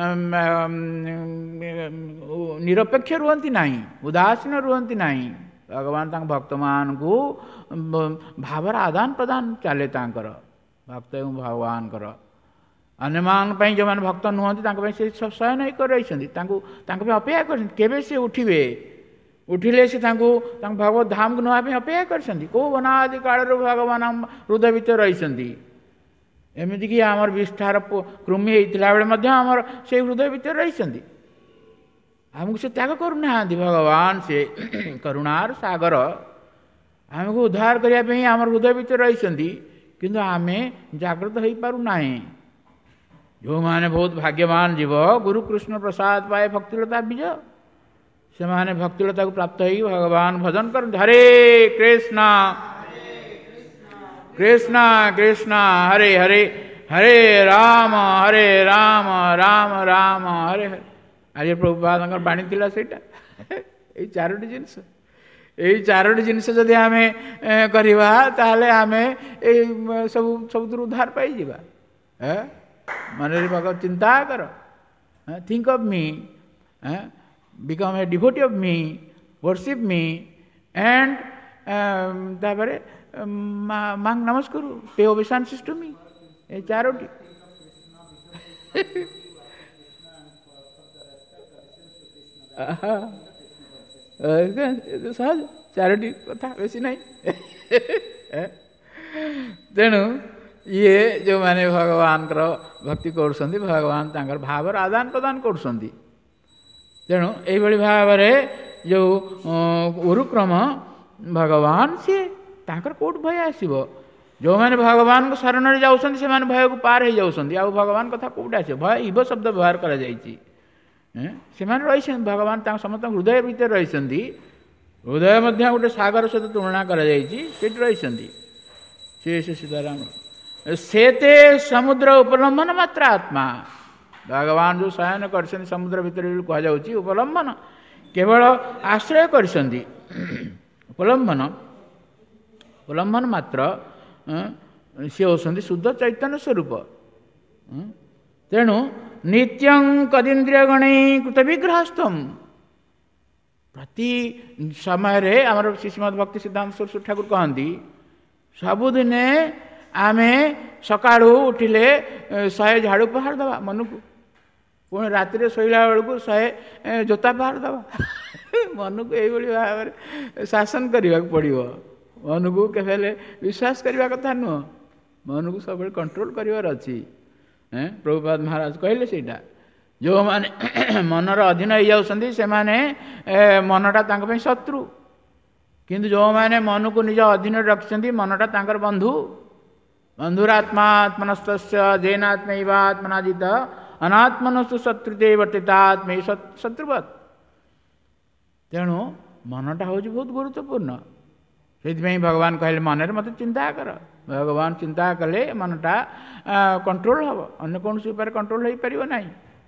ନିରପେକ୍ଷ ରୁହନ୍ତି ନାହିଁ, ଉଦାସୀନ ରୁହନ୍ତି ନାହିଁ। ଭଗବାନ ତାଙ୍କ ଭକ୍ତମାନଙ୍କୁ ଭାବର ଆଦାନ ପ୍ରଦାନ ଚାଲେ ତାଙ୍କର ଭକ୍ତ ଏବଂ ଭଗବାନଙ୍କର। ଅନ୍ୟମାନଙ୍କ ପାଇଁ ଯେଉଁମାନେ ଭକ୍ତ ନୁହନ୍ତି ତାଙ୍କ ପାଇଁ ସେ ଶୟନ ହେଇ ରହିଛନ୍ତି, ତାଙ୍କ ପାଇଁ ଅପେକ୍ଷା କରିଛନ୍ତି କେବେ ସେ ଉଠିବେ। ଉଠିଲେ ସେ ତାଙ୍କ ଭଗବତ ଧାମକୁ ନେବା ପାଇଁ ଅପେକ୍ଷା କରିଛନ୍ତି। କେଉଁ ଅନାଦି କାଳରୁ ଭଗବାନ ହୃଦୟ ଭିତରେ ରହିଛନ୍ତି। ଏମିତିକି ଆମର ବିଷ୍ଠାର କୃମି ହେଇଥିଲା ବେଳେ ମଧ୍ୟ ଆମର ସେଇ ହୃଦୟ ଭିତରେ ରହିଛନ୍ତି। ଆମକୁ ସେ ତ୍ୟାଗ କରୁନାହାନ୍ତି। ଭଗବାନ ସେ କରୁଣାର ସାଗର, ଆମକୁ ଉଦ୍ଧାର କରିବା ପାଇଁ ଆମର ହୃଦୟ ଭିତରେ ରହିଛନ୍ତି, କିନ୍ତୁ ଆମେ ଜାଗ୍ରତ ହୋଇପାରୁନାହିଁ। ଯେଉଁମାନେ ବହୁତ ଭାଗ୍ୟବାନ ଜୀବ ଗୁରୁ କୃଷ୍ଣ ପ୍ରସାଦ ପାଏ ଭକ୍ତିଲତା ବୀଜ, ସେମାନେ ଭକ୍ତିଲତାକୁ ପ୍ରାପ୍ତ ହେଇକି ଭଗବାନ ଭଜନ କରନ୍ତି। ହରେ କୃଷ୍ଣ କୃଷ୍ଣ କୃଷ୍ଣ ହରେ ହରେ ହରେ ରାମ ରାମ ରାମ ହରେ ହରେ। ଆଜି ପ୍ରଭୁପାଦଙ୍କର ବାଣୀ ଥିଲା ସେଇଟା। ଏଇ ଚାରୋଟି ଜିନିଷ, ଏଇ ଚାରୋଟି ଜିନିଷ ଯଦି ଆମେ କରିବା ତାହେଲେ ଆମେ ଏଇ ସବୁଥିରୁ ଉଦ୍ଧାର ପାଇଯିବା। ମନରେ ଭଗବତ ଚିନ୍ତା କର, think of me, become a devotee of me, worship me and ତାପରେ ମାଙ୍ଗ ନମସ୍କାର, ପେ ଓବେସାନ୍ସ ଟୁ ମି। ଏ ଚାରୋଟି ସହଜ, ଚାରୋଟି କଥା ବେଶୀ ନାହିଁ। ତେଣୁ ଇଏ ଯେଉଁମାନେ ଭଗବାନଙ୍କର ଭକ୍ତି କରୁଛନ୍ତି ଭଗବାନ ତାଙ୍କର ଭାବର ଆଦାନ ପ୍ରଦାନ କରୁଛନ୍ତି। ତେଣୁ ଏଇଭଳି ଭାବରେ ଯେଉଁ ଉରୁକ୍ରମ ଭଗବାନ ସିଏ ତାଙ୍କର କେଉଁଠୁ ଭୟ ଆସିବ। ଯେଉଁମାନେ ଭଗବାନଙ୍କ ଶରଣରେ ଯାଉଛନ୍ତି ସେମାନେ ଭୟକୁ ପାର ହେଇଯାଉଛନ୍ତି। ଆଉ ଭଗବାନ କଥା କେଉଁଠି ଆସିବ। ଭୟ ଇବ ଶବ୍ଦ ବ୍ୟବହାର କରାଯାଇଛି। ସେମାନେ ରହିଛନ୍ତି, ଭଗବାନ ତାଙ୍କ ସମସ୍ତଙ୍କ ହୃଦୟ ଭିତରେ ରହିଛନ୍ତି। ହୃଦୟ ମଧ୍ୟ ଗୋଟେ ସାଗର ସହିତ ତୁଳନା କରାଯାଇଛି, ସେଠି ରହିଛନ୍ତି। ସେ ସୀତାରାମ ସେତେ ସମୁଦ୍ର ଉପଲମ୍ବନ ମାତ୍ର ଆତ୍ମା। ଭଗବାନ ଯେଉଁ ଶୟନ କରିଛନ୍ତି ସମୁଦ୍ର ଭିତରେ କୁହାଯାଉଛି ଉପଲମ୍ବନ, କେବଳ ଆଶ୍ରୟ କରିଛନ୍ତି। ଉପଲମ୍ବନ ମାତ୍ର ସିଏ ହେଉଛନ୍ତି ଶୁଦ୍ଧ ଚୈତନ୍ୟ ସ୍ୱରୂପ। ତେଣୁ ନିତ୍ୟଂ କଦୀନ୍ଦ୍ରିୟ ଗଣୈ କୃତ ବିଗ୍ରହସ୍ତମ୍। ପ୍ରତି ସମୟରେ ଆମର ଶ୍ରୀମଦ୍ ଭକ୍ତି ସିଦ୍ଧାନ୍ତ ସରସ୍ୱତୀ ଠାକୁର କହନ୍ତି ସବୁଦିନେ ଆମେ ସକାଳୁ ଉଠିଲେ 100 ଝାଡ଼ୁ ପହାର ଦେବା ମନକୁ, ପୁଣି ରାତିରେ ଶୋଇଲା ବେଳକୁ 100 ଜୋତା ପହାର ଦେବା। ମନକୁ ଏଇଭଳି ଭାବରେ ଶାସନ କରିବାକୁ ପଡ଼ିବ। ମନକୁ କେବେ ହେଲେ ବିଶ୍ୱାସ କରିବା କଥା ନୁହଁ, ମନକୁ ସବୁବେଳେ କଣ୍ଟ୍ରୋଲ କରିବାର ଅଛି। ପ୍ରଭୁପାଦ ମହାରାଜ କହିଲେ ସେଇଟା। ଯେଉଁମାନେ ମନର ଅଧୀନ ହେଇଯାଉଛନ୍ତି ସେମାନେ ମନଟା ତାଙ୍କ ପାଇଁ ଶତ୍ରୁ, କିନ୍ତୁ ଯେଉଁମାନେ ମନକୁ ନିଜ ଅଧୀନରେ ରଖିଛନ୍ତି ମନଟା ତାଙ୍କର ବନ୍ଧୁ। ବନ୍ଧୁରାତ୍ମା ଆତ୍ମନସ୍ତସ୍ୟ ଜୈନାତ୍ମୈବାତ୍ମନା ଜିତ अनात्मनस्तु शत्रुते वर्तितात्मे शत्रुवत। तेणु मनटा हूँ बहुत गुरुत्वपूर्ण। से भगवान कहले मनरे मत चिंता कर। भगवान चिंता कले मनटा कंट्रोल हम, अन्य कौन उपाय कंट्रोल हो पार ना।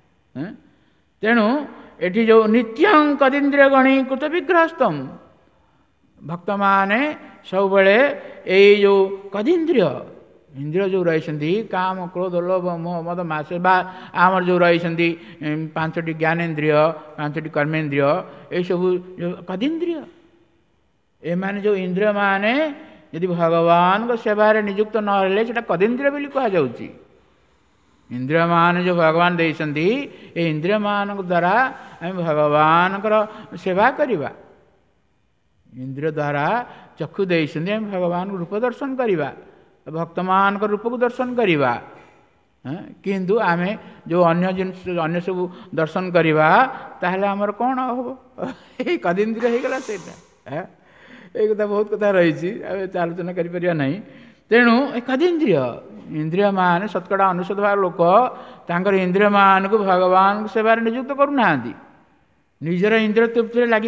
तेणु एटी जो नित्यं कदींद्रिय गणी कृत विग्रहस्तम, भक्त माने सब बेले यही जो कदींद्रिय इंद्रिय जो रही काम क्रोध लोभ मोह मद मासे बा आमर जो रही पांचटी ज्ञानेन्द्रिय पांचटी कर्मेन्द्रिय ये सब जो कदींद्रिय एमाने जो इंद्रिय माने यदि भगवान को सेवार नियुक्त न रहे से कदींद्रिय बोली कहुच्छी। इंद्रिय मान जो भगवान देइछन्ति ए इंद्रिय मान द्वारा आम भगवान सेवा करवा। इंद्रिय द्वारा चक्षु देइछन्ति आम भगवान रूप दर्शन करवा, भक्त मान रूप को दर्शन करवा। किंतु आमे जो अन्य जिनिस अन्य सब दर्शन करवा ताहले हमर कौन हम ए कदींद्रिय हो गला सेटा। एक कथा बहुत कथा रही आलोचना कर परिया नहीं। तेणु कदींद्रिय इंद्रिय मान शतकड़ा 90 भाग लोक तांकर इंद्रिय मान को भगवान सेवार नियुक्त करूना, निजर इंद्रिय तृप्ति लगे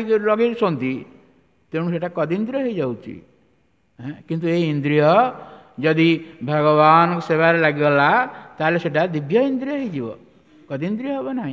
तेणु से कदींद्रिय हो जाऊँगी। किंतु ये इंद्रिय जदि भगवान सेवार लगिगला ताले सेटा दिव्य इंद्रिय हो, कदींद्रिय हम ना।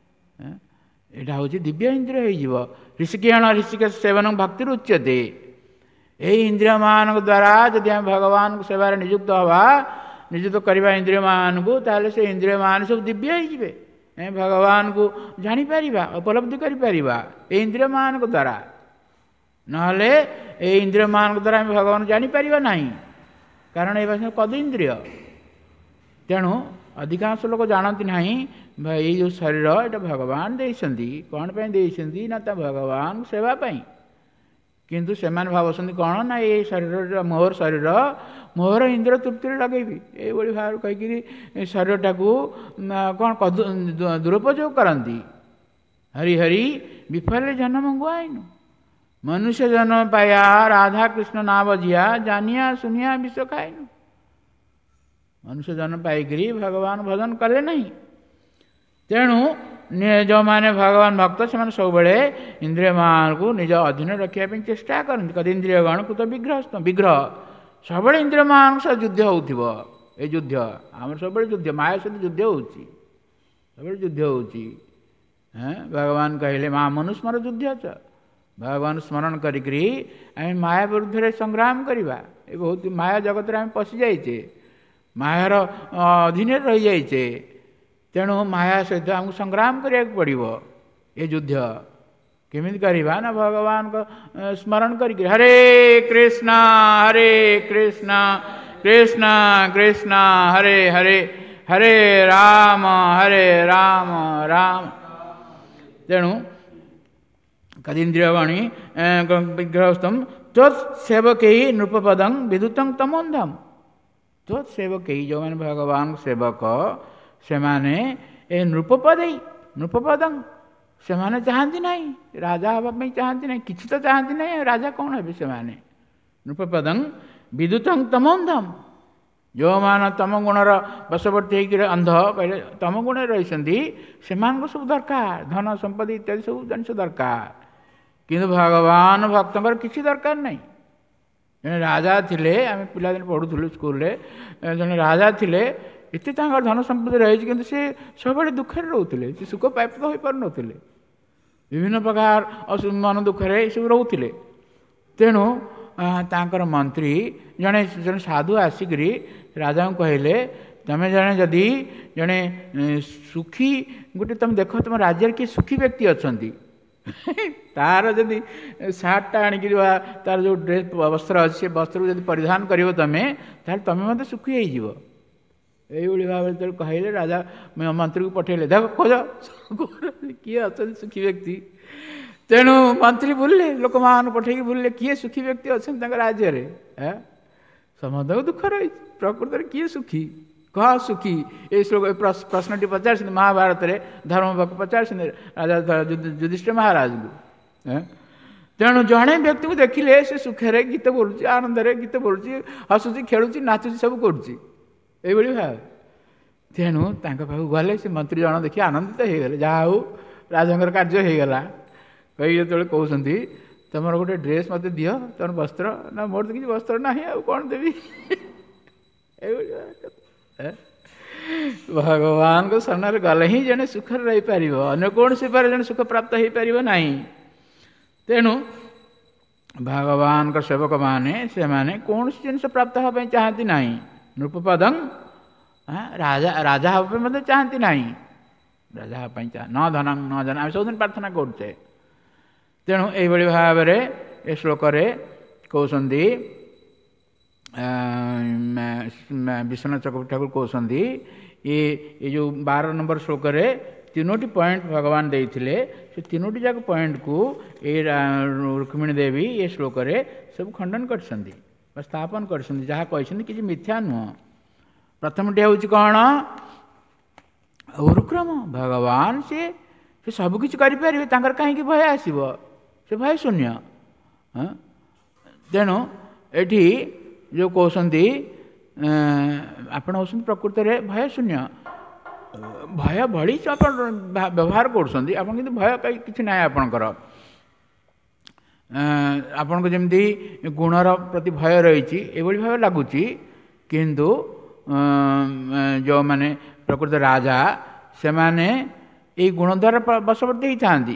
यहाँ हूँ दिव्य इंद्रिय हो। ऋषिकेण ऋषिकेश सेवन भक्ति उच्यते। यही इंद्रिय मान द्वारा जदि आम भगवान सेवार नियुक्त हवा नियुक्त करवा इंद्रिय मान को ताले से इंद्रिय मान सब दिव्य हो भगवान को जापर उपलब्धि कर इंद्रिय मान द्वारा। नहले ये इंद्रिय मान द्वारा आम भगवान जापर ना, कारण ये कदींद्रिय। तेणु अधिकांश लोक जानती ना ये जो शरीर ये भगवान देइछन्ति कौन पे देइछन्ति ना भगवान सेवा पाई। किंतु से भावुं कौन ना ये शरीर मोहर शरीर मोहर इंद्र तृप्ति लगेबी ये भाव कहीकि शरीर टाकू कौन दुरुपयोग करती। हरि हरि विफल जन्म गुआईनु, मनुष्य जन्म पाया राधा कृष्ण ना बजिया जानिया सुनिया विश्व खाइनु। मनुष्य जन्म पाइकरी भगवान भजन कले नहीं। तेणु जो माने भगवान भक्त से सब इंद्रिय मान को निज अधीन रखापी चेष्टा करते। कदींद्रिय गण कृत विग्रह विग्रह सब इंद्रिय मान सहित युद्ध हो। युद्ध आम सब युद्ध माया सहित युद्ध होती, सब युद्ध होती। भगवान कहले माँ मनुस्मर युद्ध च, भगवान स्मरण करी माया विरुद्ध संग्राम करवा। ये बहुत माया जगत आम पशि जाइए, मायार अधीन रही जाइए। तेणु माया सहित आमको संग्राम करिया पड़ो। ये युद्ध केमी करवा ना भगवान को स्मरण करी हरे कृष्ण कृष्ण कृष्ण हरे हरे हरे राम राम। तेणु कदींद्रियवाणी विग्रहस्तम तत्सेवक नृपपदं विदुतं तमोन्धम। तत्सेवक जो मैंने भगवान सेवक से माने ए नृपपदं से माने चाहती नहीं राजा हाँपाई चाहती नहीं, किसी तो चाहती नहीं राजा कौन है से माने। नृपपदं विदुतं तमोन्धम जो मान तम गुणर बशवर्ती होकर अंध कहले तम गुण रही से सब दरकार धन संपत्ति इत्यादि सब जिन दरकार। किंतु भगवान भक्तर किसी दरकार नहीं। जड़े राजा थिले आम पिलादिन पढ़ुलु स्कूल जड़े राजा थिले एत धन संपत्ति रही कि सी सब दुखे रोते से सुख प्राप्त हो पार नुले, विभिन्न प्रकार मन दुखे सब रोते। तेणु तांकर मंत्री जड़े जड़े साधु आसिकी राजा को कहले तमें जड़े जदि जड़े सुखी गोटे तुम देख तुम राज्य किए सुखी व्यक्ति अच्छा तार जदि सार्टा आणिक तार जो ड्रेस वस्त्र अच्छे वस्त्र को परिधान कर तुम्हें तमें मत सुखी हो। यही भाव जो कहले राजा मंत्री को पठेले देख खोज किए अच्छा सुखी व्यक्ति। तेणु मंत्री बुले लोक मान पठे बुले किए सुखी व्यक्ति अच्छा राज्य में समस्त दुख रही प्रकृत किए सुखी कह सुखी ये श्लोक प्रश्नटी पचार महाभारत रे धर्म पचार राजा युधिष्ठिर महाराज को। तेणु जड़े व्यक्ति को देखिले से सुखे गीत बोलुची आनंद गीत बोलुची हसुची खेलुची नाचुची सब करुची भाव। ତେଣୁ ତାଙ୍କ ପାଖକୁ ଗଲେ ସେ ମନ୍ତ୍ରୀ ଜଣ ଦେଖି ଆନନ୍ଦିତ ହେଇଗଲେ, ଯାହା ହଉ ରାଜାଙ୍କର କାର୍ଯ୍ୟ ହେଇଗଲା। କହି ଯେତେବେଳେ କହୁଛନ୍ତି ତୁମର ଗୋଟେ ଡ୍ରେସ୍ ମୋତେ ଦିଅ, ତୁମର ବସ୍ତ୍ର। ନା ମୋର ତ କିଛି ବସ୍ତ୍ର ନାହିଁ, ଆଉ କ'ଣ ଦେବି। ଏଇଭଳି ଭଗବାନଙ୍କ ସାମ୍ନାରେ ଗଲେ ହିଁ ଜଣେ ସୁଖରେ ରହିପାରିବ, ଅନ୍ୟ କୌଣସି ଉପାୟରେ ଜଣେ ସୁଖ ପ୍ରାପ୍ତ ହେଇପାରିବ ନାହିଁ। ତେଣୁ ଭଗବାନଙ୍କ ସେବକମାନେ ସେମାନେ କୌଣସି ଜିନିଷ ପ୍ରାପ୍ତ ହେବା ପାଇଁ ଚାହାନ୍ତି ନାହିଁ। ନୃପପଦଂ ରାଜା ହେବା ପାଇଁ ମଧ୍ୟ ଚାହାନ୍ତି ନାହିଁ, ରାଜା ହେବା ପାଇଁ ନ ଧନଂ ନ ଜନ, ଆମେ ସବୁଦିନ ପ୍ରାର୍ଥନା କରୁଛେ। ତେଣୁ ଏଇଭଳି ଭାବରେ ଏ ଶ୍ଲୋକରେ କହୁଛନ୍ତି, ବିଶ୍ୱନାଥ ଚକ୍ରବର୍ତ୍ତୀ ଠାକୁର କହୁଛନ୍ତି, ଏ ଯେଉଁ 12 ନମ୍ବର ଶ୍ଲୋକରେ 3ଟି ପଏଣ୍ଟ ଭଗବାନ ଦେଇଥିଲେ, ସେ 3ଟି ଯାକ ପଏଣ୍ଟକୁ ଏଇ ରୁକ୍ମିଣୀ ଦେବୀ ଏ ଶ୍ଲୋକରେ ସବୁ ଖଣ୍ଡନ କରିଛନ୍ତି ବା ସ୍ଥାପନ କରିଛନ୍ତି। ଯାହା କହିଛନ୍ତି କିଛି ମିଥ୍ୟା ନୁହଁ। ପ୍ରଥମଟି ହେଉଛି କ'ଣ? ଉରୁକ୍ରମ। ଭଗବାନ ସେ ସବୁକିଛି କରିପାରିବେ, ତାଙ୍କର କାହିଁକି ଭୟ ଆସିବ? ସେ ଭୟ ଶୂନ୍ୟ। ତେଣୁ ଏଠି ଯେଉଁ କହୁଛନ୍ତି ଆପଣ ହେଉଛନ୍ତି ପ୍ରକୃତରେ ଭୟ ଶୂନ୍ୟ। ଭୟ ଭଳି ଆପଣ ବ୍ୟବହାର କରୁଛନ୍ତି, ଆପଣ କିନ୍ତୁ ଭୟ କିଛି ନାହିଁ ଆପଣଙ୍କର। ଆପଣଙ୍କୁ ଯେମିତି ଗୁଣର ପ୍ରତି ଭୟ ରହିଛି ଏଭଳି ଭାବେ ଲାଗୁଛି, କିନ୍ତୁ ଯେଉଁମାନେ ପ୍ରକୃତ ରାଜା ସେମାନେ ଏଇ ଗୁଣ ଦ୍ୱାରା ବଶବର୍ତ୍ତୀ ହେଇଥାନ୍ତି।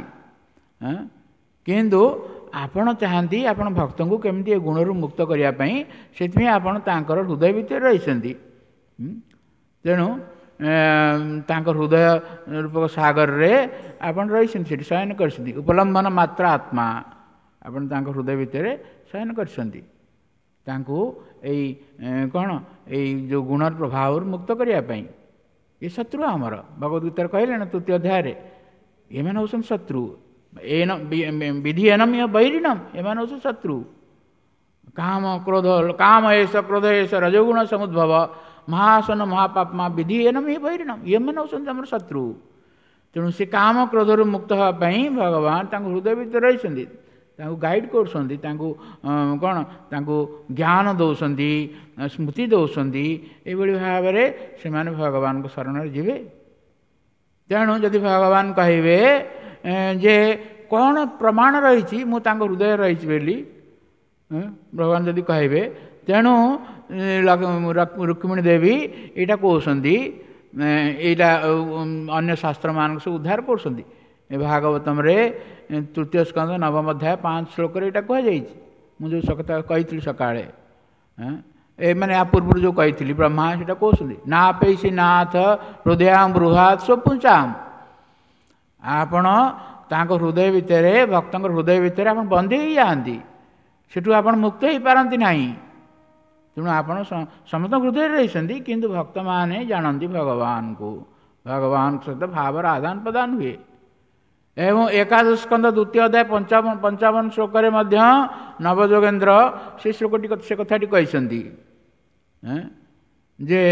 କିନ୍ତୁ ଆପଣ ଚାହାନ୍ତି ଆପଣ ଭକ୍ତଙ୍କୁ କେମିତି ଏ ଗୁଣରୁ ମୁକ୍ତ କରିବା ପାଇଁ, ସେଥିପାଇଁ ଆପଣ ତାଙ୍କର ହୃଦୟ ଭିତରେ ରହିଛନ୍ତି। ତେଣୁ ତାଙ୍କ ହୃଦୟ ରୂପକ ସାଗରରେ ଆପଣ ରହିଛନ୍ତି, ସେଠି ଶୟନ କରିଛନ୍ତି। ଉପଲମ୍ବନ ମାତ୍ର ଆତ୍ମା, ଆପଣ ତାଙ୍କ ହୃଦୟ ଭିତରେ ଶୟନ କରିଛନ୍ତି। ତାଙ୍କୁ ଏଇ କ'ଣ ଏଇ ଯେଉଁ ଗୁଣର ପ୍ରଭାବରୁ ମୁକ୍ତ କରିବା ପାଇଁ। ଏ ଶତ୍ରୁ ଆମର, ଭଗବଦ୍ ଗୀତାରେ କହିଲେ ନା 3ୟ ଅଧ୍ୟାୟରେ, ଏମାନେ ହେଉଛନ୍ତି ଶତ୍ରୁ। ବିଧି ଏନମ୍ ବୈରିଣମ୍, ଏମାନେ ହେଉଛନ୍ତି ଶତ୍ରୁ। କାମ କ୍ରୋଧ ଏସ କ୍ରୋଧ ଏସ ରଜଗୁଣ ସମୁଦ୍ଭବ ମହାସନ ମହାପାପମା ବିଧି ଏନମ୍ ବୈରିଣମ୍, ଏମାନେ ହେଉଛନ୍ତି ଆମର ଶତ୍ରୁ। ତେଣୁ ସେ କାମ କ୍ରୋଧରୁ ମୁକ୍ତ ହେବା ପାଇଁ ଭଗବାନ ତାଙ୍କ ହୃଦୟ ଭିତରେ ରହିଛନ୍ତି, ତାଙ୍କୁ ଗାଇଡ଼ କରୁଛନ୍ତି, ତାଙ୍କୁ କ'ଣ ତାଙ୍କୁ ଜ୍ଞାନ ଦେଉଛନ୍ତି, ସ୍ମୃତି ଦେଉଛନ୍ତି। ଏଇଭଳି ଭାବରେ ସେମାନେ ଭଗବାନଙ୍କ ଶରଣରେ ଯିବେ। ତେଣୁ ଯଦି ଭଗବାନ କହିବେ ଯେ କ'ଣ ପ୍ରମାଣ ରହିଛି ମୁଁ ତାଙ୍କ ହୃଦୟରେ ରହିଛି ବୋଲି, ଭଗବାନ ଯଦି କହିବେ, ତେଣୁ ରୁକ୍ମିଣୀ ଦେବୀ ଏଇଟା କହୁଛନ୍ତି, ଏଇଟା ଅନ୍ୟ ଶାସ୍ତ୍ରମାନଙ୍କୁ ସବୁ ଉଦ୍ଧାର କରୁଛନ୍ତି। ଭାଗବତମରେ 3ୟ ସ୍କନ୍ଧ 9ମ ଅଧ୍ୟାୟ 5 ଶ୍ଲୋକରେ ଏଇଟା କୁହାଯାଇଛି। ମୁଁ ଯେଉଁ କଥା କହିଥିଲି ସକାଳେ, ମାନେ ୟା ପୂର୍ବରୁ ଯେଉଁ କହିଥିଲି, ବ୍ରହ୍ମା ସେଇଟା କହୁଛନ୍ତି, ନା ପେଇସି ନାଥ ହୃଦୟାମ୍ ବୃହାତ୍ ସ୍ୱପୁଞ୍ଚାମ୍। ଆପଣ ତାଙ୍କ ହୃଦୟ ଭିତରେ, ଭକ୍ତଙ୍କ ହୃଦୟ ଭିତରେ ଆପଣ ବନ୍ଦୀ ହେଇଯାଆନ୍ତି, ସେଠୁ ଆପଣ ମୁକ୍ତ ହେଇପାରନ୍ତି ନାହିଁ। ତେଣୁ ଆପଣ ସମସ୍ତଙ୍କ ହୃଦୟରେ ରହିଛନ୍ତି, କିନ୍ତୁ ଭକ୍ତମାନେ ଜାଣନ୍ତି ଭଗବାନଙ୍କୁ, ଭଗବାନଙ୍କ ସହିତ ଭାବର ଆଦାନ ପ୍ରଦାନ ହୁଏ। ଏବଂ 11 ସ୍କନ୍ଧ 2ୟ ଅଧ୍ୟାୟ 55 ଶ୍ଲୋକରେ ମଧ୍ୟ ନବଯୋଗେନ୍ଦ୍ର ସେ ଶ୍ଲୋକଟି ସେ କଥାଟି କହିଛନ୍ତି ଯେ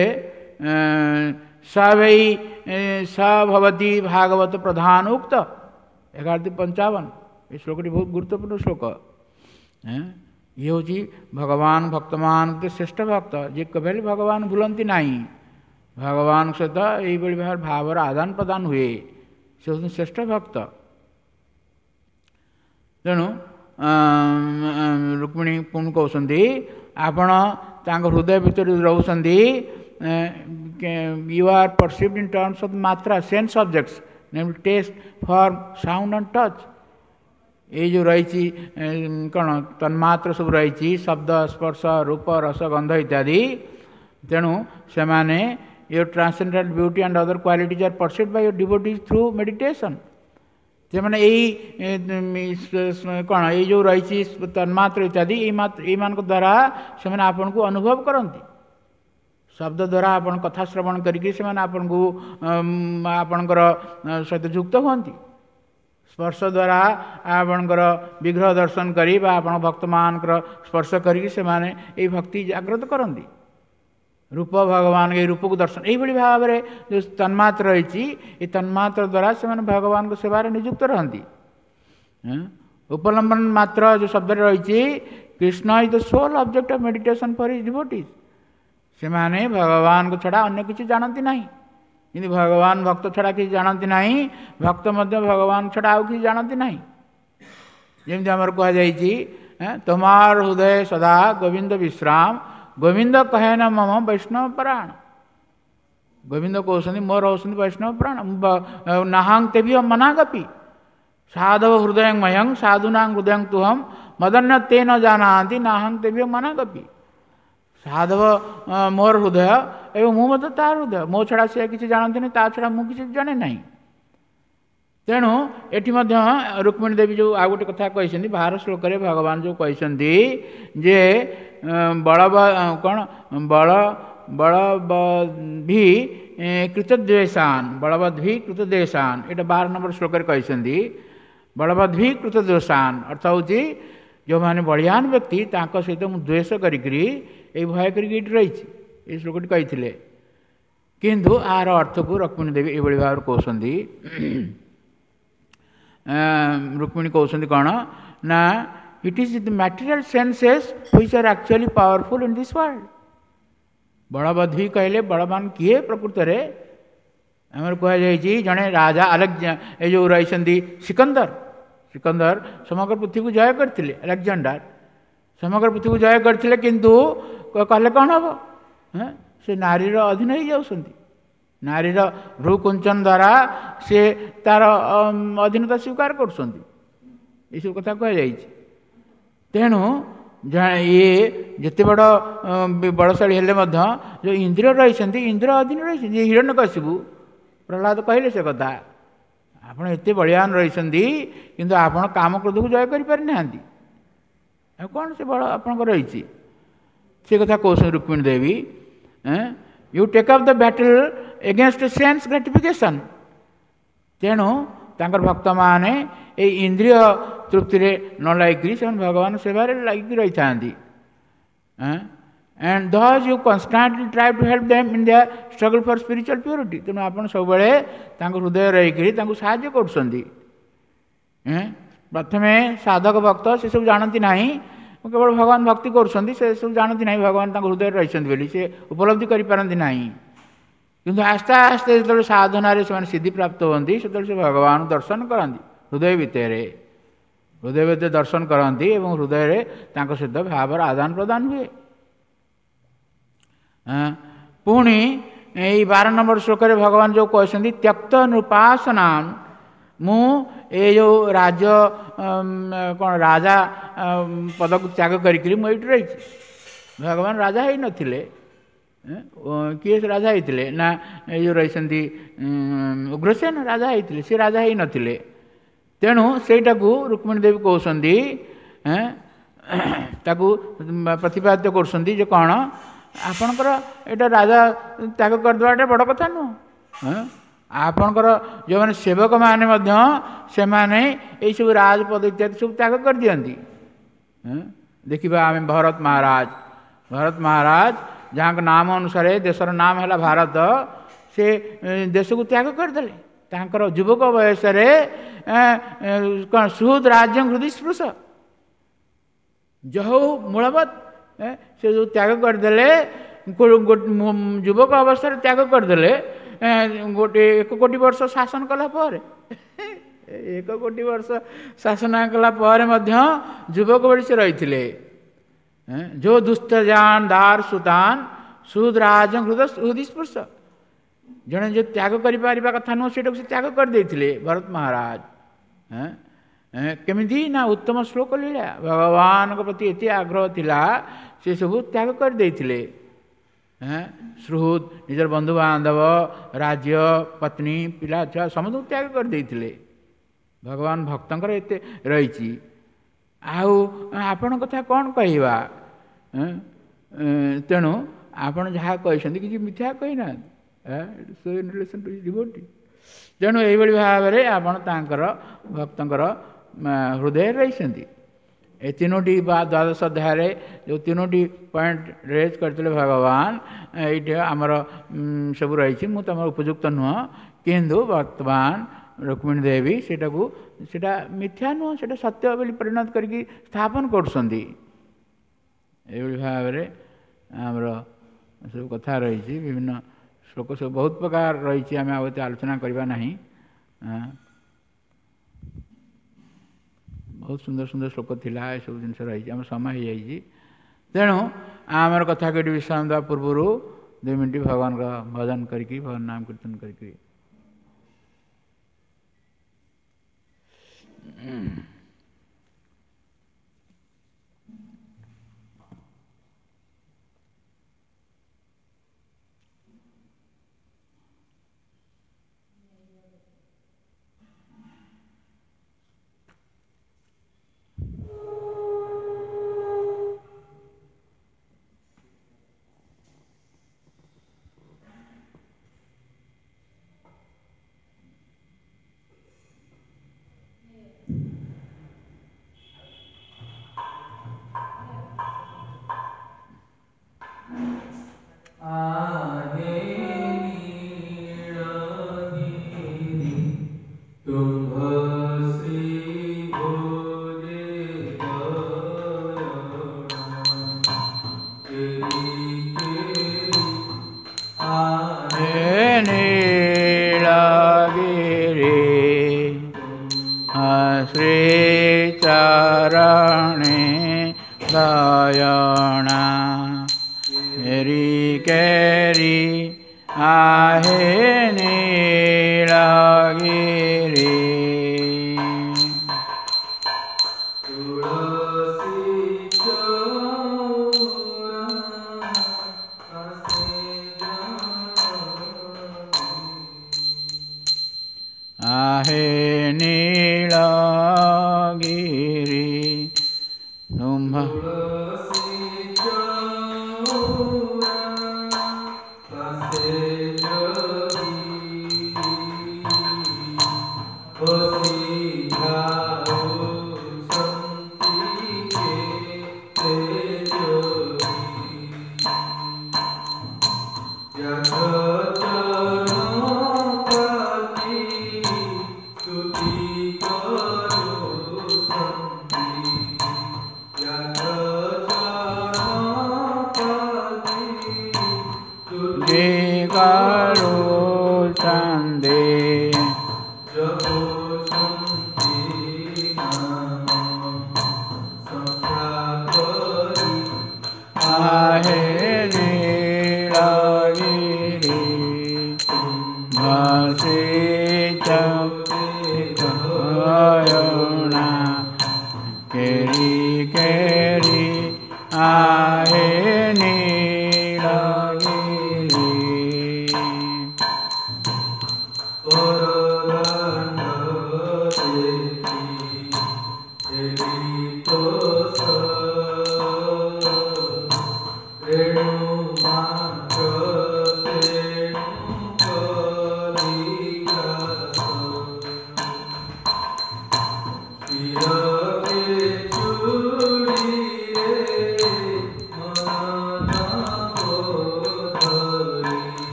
ସବୈ ସ ଭବତି ଭାଗବତ ପ୍ରଧାନ ଉକ୍ତ 11:55। ଏ ଶ୍ଲୋକଟି ବହୁତ ଗୁରୁତ୍ୱପୂର୍ଣ୍ଣ ଶ୍ଲୋକ। ଇଏ ହେଉଛି ଭଗବାନ ଭକ୍ତମାନଙ୍କ ଶ୍ରେଷ୍ଠ ଭକ୍ତ, ଯିଏ କେବେ ଭଗବାନ ଭୁଲନ୍ତି ନାହିଁ, ଭଗବାନଙ୍କ ସହିତ ଏଇଭଳି ଭାବରେ ଭାବର ଆଦାନ ପ୍ରଦାନ ହୁଏ, ସେ ହେଉଛନ୍ତି ଶ୍ରେଷ୍ଠ ଭକ୍ତ। ତେଣୁ ରୁକ୍ମିଣୀ ପୁଣି କହୁଛନ୍ତି, ଆପଣ ତାଙ୍କ ହୃଦୟ ଭିତରେ ରହୁଛନ୍ତି। You are perceived in terms of matra sense objects, namely taste form sound and touch. ଏଇ ଯେଉଁ ରହିଛି କ'ଣ ତନ୍ମାତ୍ର ସବୁ ରହିଛି, ଶବ୍ଦ ସ୍ପର୍ଶ ରୂପ ରସ ଗନ୍ଧ ଇତ୍ୟାଦି। ତେଣୁ ସେମାନେ your transcendental beauty and other qualities are perceived by your devotees through meditation. ସେମାନେ ଏଇ କ'ଣ ଏଇ ଯେଉଁ ରହିଛି ତନ୍ମାତ୍ର ଇତ୍ୟାଦି, ଏଇମାନଙ୍କ ଦ୍ୱାରା ସେମାନେ ଆପଣଙ୍କୁ ଅନୁଭବ କରନ୍ତି। ଶବ୍ଦ ଦ୍ୱାରା ଆପଣ କଥା ଶ୍ରବଣ କରିକି ସେମାନେ ଆପଣଙ୍କୁ ଆପଣଙ୍କର ସହିତ ଯୁକ୍ତ ହୁଅନ୍ତି। ସ୍ପର୍ଶ ଦ୍ୱାରା ଆପଣଙ୍କର ବିଗ୍ରହ ଦର୍ଶନ କରି ବା ଆପଣ ଭକ୍ତମାନଙ୍କର ସ୍ପର୍ଶ କରିକି ସେମାନେ ଏଇ ଭକ୍ତି ଜାଗ୍ରତ କରନ୍ତି। ରୂପ ଭଗବାନ ଏଇ ରୂପକୁ ଦର୍ଶନ, ଏଇଭଳି ଭାବରେ ଯେଉଁ ତନ୍ମାତ୍ର ରହିଛି, ଏ ତନ୍ମାତ୍ର ଦ୍ୱାରା ସେମାନେ ଭଗବାନଙ୍କ ସେବାରେ ନିଯୁକ୍ତ ରହନ୍ତି। ଉପଲମ୍ବନ ମାତ୍ର ଯେଉଁ ଶବ୍ଦରେ ରହିଛି, Krishna is the sole object of meditation for his devotees. ସେମାନେ ଭଗବାନଙ୍କ ଛଡ଼ା ଅନ୍ୟ କିଛି ଜାଣନ୍ତି ନାହିଁ। କିନ୍ତୁ ଭଗବାନ ଭକ୍ତ ଛଡ଼ା କିଛି ଜାଣନ୍ତି ନାହିଁ, ଭକ୍ତ ମଧ୍ୟ ଭଗବାନ ଛଡ଼ା ଆଉ କିଛି ଜାଣନ୍ତି ନାହିଁ। ଯେମିତି ଆମର କୁହାଯାଇଛି, ତୋମାର ହୃଦୟ ସଦା ଗୋବିନ୍ଦ ବିଶ୍ରାମ, ଗୋବିନ୍ଦ କହେନ ମମ ବୈଷ୍ଣବ ପ୍ରାଣ। ଗୋବିନ୍ଦ କହୁଛନ୍ତି ମୋର ହେଉଛନ୍ତି ବୈଷ୍ଣବ ପ୍ରାଣ। ନାହାଂ ତେଭ୍ୟ ମନାଗପି ସାଧବ ହୃଦୟ ମହ୍ୟଂ ସାଧୁନାଂ ହୃଦୟ ତୁହଂ ମଦନ୍ୟ ତେ ନ ଜାନାନ୍ତି ନାହାଂ ତେଭ୍ୟ ମନାଗପି। ସାଧବ ମୋର ହୃଦୟ ଏବଂ ମୁଁ ମଧ୍ୟ ତାର ହୃଦୟ, ମୋ ଛଡ଼ା ସେ କିଛି ଜାଣନ୍ତିନି, ତା ଛଡ଼ା ମୁଁ କିଛି ଜାଣେ ନାହିଁ। ତେଣୁ ଏଠି ମଧ୍ୟ ରୁକ୍ମିଣୀ ଦେବୀ ଯେଉଁ ଆଉ ଗୋଟେ କଥା କହିଛନ୍ତି, ବାହାର ଶ୍ଲୋକରେ ଭଗବାନ ଯେଉଁ କହିଛନ୍ତି ଯେ ବଳବଦ୍ଭି କୃତଦ୍ୱେଷାନ୍, ବଳବଦ୍ଭି କୃତଦ୍ୱେଷାନ୍, ଏଇଟା 12 ନମ୍ବର ଶ୍ଲୋକରେ କହିଛନ୍ତି। ବଳବଦ୍ଭି କୃତଦ୍ୱେଷାନ୍ ଅର୍ଥ ହେଉଛି ଯେଉଁମାନେ ବଳିୟାନ ବ୍ୟକ୍ତି ତାଙ୍କ ସହିତ ମୁଁ ଦ୍ୱେଷ କରିକିରି ଏଇ ଭୟ କରିକି ଏଇଠି ରହିଛି, ଏଇ ଶ୍ଲୋକଟି କହିଥିଲେ। କିନ୍ତୁ ଆର ଅର୍ଥକୁ ରୁକ୍ମିଣୀ ଦେବୀ ଏଇଭଳି ଭାବରେ କହୁଛନ୍ତି। ରୁକ୍ମିଣୀ କହୁଛନ୍ତି କ'ଣ ନା, it is the material senses which are actually powerful in this world. ବଳବଦ୍ଭି କହିଲେ ବଳବାନ କିଏ? ପ୍ରକୃତରେ ଆମର କୁହାଯାଇଛି ଜଣେ ରାଜା ଏ ଯେଉଁ ରହିଛନ୍ତି ସିକନ୍ଦର ସମଗ୍ର ପୃଥିବୀକୁ ଜୟ କରିଥିଲେ। ଆଲେକ୍ଜାଣ୍ଡାର ସମଗ୍ର ପୃଥିବୀକୁ ଜୟ କରିଥିଲେ, କିନ୍ତୁ କଲେ କ'ଣ ହେବ? ସେ ନାରୀର ଅଧୀନ ହେଇଯାଉଛନ୍ତି। ନାରୀର ଭ୍ରୁକୁଞ୍ଚନ ଦ୍ୱାରା ସେ ତାର ଅଧୀନତା ସ୍ୱୀକାର କରୁଛନ୍ତି। ଏସବୁ କଥା କୁହାଯାଇଛି। ତେଣୁ ଇଏ ଯେତେ ବଡ଼ ବଳଶାଳୀ ହେଲେ ମଧ୍ୟ ଯେଉଁ ଇନ୍ଦ୍ର ରହିଛନ୍ତି, ଇନ୍ଦ୍ର ଅଧୀନ ରହିଛନ୍ତି। ଯେ ହିରଣ୍ୟକଶିପୁ ପ୍ରହ୍ଲାଦ କହିଲେ ସେ କଥା, ଆପଣ ଏତେ ବଳିୟାନ ରହିଛନ୍ତି କିନ୍ତୁ ଆପଣ କାମକ୍ରୋଧକୁ ଜୟ କରିପାରିନାହାନ୍ତି, ଆଉ କ'ଣ ସେ ବଳ ଆପଣଙ୍କର ରହିଛି? ସେ କଥା କହୁଛନ୍ତି Rukmini Devi. You take up the battle against sense gratification. ତେଣୁ ତାଙ୍କର ଭକ୍ତମାନେ ଏଇ ଇନ୍ଦ୍ରିୟ ତୃପ୍ତିରେ ନ ଲାଗିକରି ସେମାନେ ଭଗବାନ ସେବାରେ ଲାଗିକି ରହିଥାନ୍ତି। and thus you constantly try to help them in their struggle for spiritual purity। ତେଣୁ ଆପଣ ସବୁବେଳେ ତାଙ୍କ ହୃଦୟ ରହିକରି ତାଙ୍କୁ ସାହାଯ୍ୟ କରୁଛନ୍ତି। ପ୍ରଥମେ ସାଧକ ଭକ୍ତ ସେସବୁ ଜାଣନ୍ତି ନାହିଁ, କେବଳ ଭଗବାନ ଭକ୍ତି କରୁଛନ୍ତି, ସେସବୁ ଜାଣନ୍ତି ନାହିଁ ଭଗବାନ ତାଙ୍କ ହୃଦୟରେ ରହିଛନ୍ତି ବୋଲି, ସେ ଉପଲବ୍ଧି କରିପାରନ୍ତି ନାହିଁ। କିନ୍ତୁ ଆସ୍ତେ ଆସ୍ତେ ଯେତେବେଳେ ସାଧନାରେ ସେମାନେ ସିଦ୍ଧି ପ୍ରାପ୍ତ ହୁଅନ୍ତି, ସେତେବେଳେ ସେ ଭଗବାନଙ୍କୁ ଦର୍ଶନ କରନ୍ତି ହୃଦୟ ଭିତରେ ଦର୍ଶନ କରନ୍ତି ଏବଂ ହୃଦୟରେ ତାଙ୍କ ସହିତ ଭାବର ଆଦାନ ପ୍ରଦାନ ହୁଏ। ପୁଣି ଏଇ 12 ନମ୍ବର ଶ୍ଲୋକରେ ଭଗବାନ ଯେଉଁ କହିଛନ୍ତି ତ୍ୟକ୍ତ ନୃପାସନାମ୍, ମୁଁ ଏ ଯେଉଁ ରାଜା ପଦକୁ ତ୍ୟାଗ କରିକିରି ମୁଁ ଏଇଠି ରହିଛି। ଭଗବାନ ରାଜା ହେଇନଥିଲେ। କିଏ ରାଜା ହେଇଥିଲେ? ନା ଏ ଯେଉଁ ରହିଛନ୍ତି ଉଗ୍ରସେନ ରାଜା ହେଇଥିଲେ, ସେ ରାଜା ହେଇନଥିଲେ। ତେଣୁ ସେଇଟାକୁ ରୁକ୍ମିଣୀ ଦେବୀ କହୁଛନ୍ତି, ତାକୁ ପ୍ରତିପାଦ୍ୟ କରୁଛନ୍ତି ଯେ କ'ଣ ଆପଣଙ୍କର ଏଇଟା ରାଜା ତ୍ୟାଗ କରିଦେବାଟା ବଡ଼ କଥା ନୁହଁ। ଆପଣଙ୍କର ଯେଉଁମାନେ ସେବକମାନେ ମଧ୍ୟ ସେମାନେ ଏଇସବୁ ରାଜପଦ ଇତ୍ୟାଦି ସବୁ ତ୍ୟାଗ କରିଦିଅନ୍ତି। ଦେଖିବା ଆମେ ଭରତ ମହାରାଜ ଯାହାଙ୍କ ନାମ ଅନୁସାରେ ଦେଶର ନାମ ହେଲା ଭାରତ, ସେ ଦେଶକୁ ତ୍ୟାଗ କରିଦେଲେ। ତାଙ୍କର ଯୁବକ ବୟସରେ କ'ଣ ସୁହୃଦ ରାଜ୍ୟଂ ହୃଦୟ ସ୍ପୃଶ ଯହୁ ମୂଳବତ୍, ସେ ଯେଉଁ ତ୍ୟାଗ କରିଦେଲେ, ଯୁବକ ଅବସ୍ଥାରେ ତ୍ୟାଗ କରିଦେଲେ, 1 କୋଟି ବର୍ଷ ଶାସନ କଲା ପରେ 1 କୋଟି ବର୍ଷ ଶାସନ କଲା ପରେ ମଧ୍ୟ ଯୁବକ ଭଳି ସେ ରହିଥିଲେ। ଯୋ ଦୁସ୍ତ ଜାନ ଦାର ସୁତାନ ସୁହୃଦ ରାଜ୍ୟଂ ହୃଦୟ ସ୍ପୃଶ, ଜଣେ ଯେଉଁ ତ୍ୟାଗ କରିପାରିବା କଥା ନୁହଁ ସେଇଟାକୁ ସେ ତ୍ୟାଗ କରିଦେଇଥିଲେ ଭରତ ମହାରାଜ। କେମିତି ନା ଉତ୍ତମ ଶ୍ଲୋକ ଲୀଳା, ଭଗବାନଙ୍କ ପ୍ରତି ଏତେ ଆଗ୍ରହ ଥିଲା ସେ ସବୁ ତ୍ୟାଗ କରିଦେଇଥିଲେ। ସୁହୃଦ ନିଜର ବନ୍ଧୁବାନ୍ଧବ, ରାଜ୍ୟ, ପତ୍ନୀ, ପିଲା ଛୁଆ ସମସ୍ତଙ୍କୁ ତ୍ୟାଗ କରିଦେଇଥିଲେ। ଭଗବାନ ଭକ୍ତଙ୍କର ଏତେ ରହିଛି। ଆଉ ଆପଣଙ୍କ କଥା କ'ଣ କହିବା? ତେଣୁ ଆପଣ ଯାହା କହିଛନ୍ତି କିଛି ମିଥ୍ୟା କହିନାହାନ୍ତି। ତେଣୁ ଏଇଭଳି ଭାବରେ ଆପଣ ତାଙ୍କର ଭକ୍ତଙ୍କର ହୃଦୟରେ ରହିଛନ୍ତି। ଏ 3ଟି ବା 12 ଅଧ୍ୟାୟରେ ଯେଉଁ 3ଟି ପଏଣ୍ଟ ରେଜ୍ କରିଥିଲେ ଭଗବାନ, ଏଇଠି ଆମର ସବୁ ରହିଛି। ମୁଁ ତୁମର ଉପଯୁକ୍ତ ନୁହଁ, କିନ୍ତୁ ବର୍ତ୍ତମାନ ରୁକ୍ମିଣୀ ଦେବୀ ସେଇଟା ମିଥ୍ୟା ନୁହଁ, ସେଇଟା ସତ୍ୟ ବୋଲି ପରିଣତ କରିକି ସ୍ଥାପନ କରୁଛନ୍ତି। ଏଇଭଳି ଭାବରେ ଆମର ସବୁ କଥା ରହିଛି ବିଭିନ୍ନ श्लोक सब बहुत प्रकार रही आम आते आलोचना करवा नहीं। बहुत सुंदर सुंदर श्लोक थिला ए सब जिन रही आम समय हो जाइए तेणु आमर कथा को विश्राम देवा पूर्वर 2 मिनट भगवान का भजन करके भगवान नाम कीर्तन करके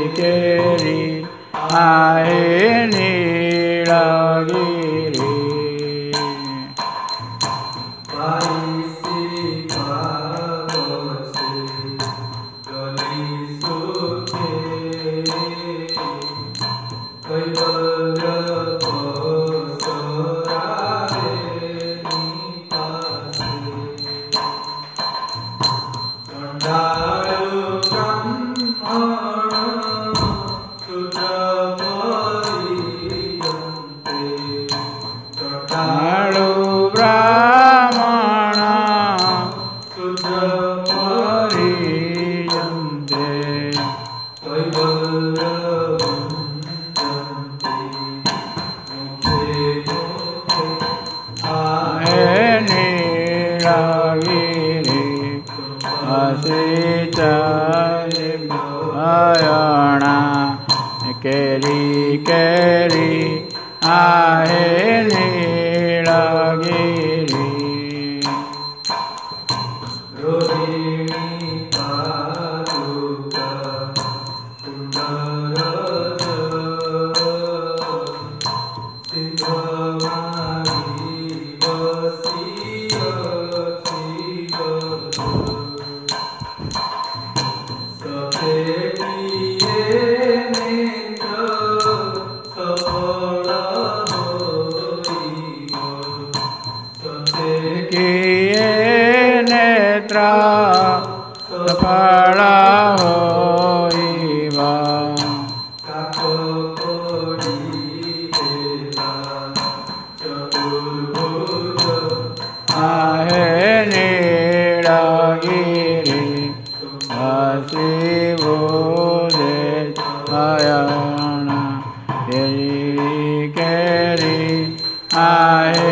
केरी आहे नीलगिरी केरी केरी आहे नीलगिरी सफल होइबा आहे नीलगिरी हसिबुदे अयण केरी केरी आहे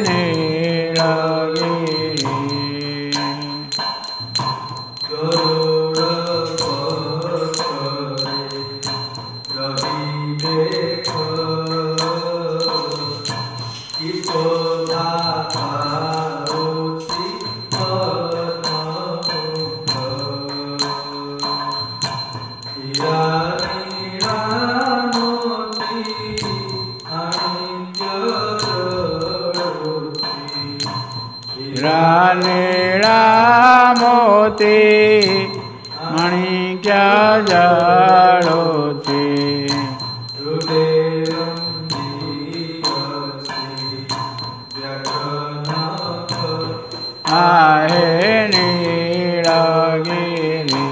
नीला मोती माणिक्य जड़ोती आहे नीलगिरी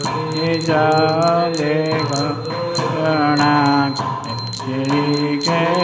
जले गणा केरी के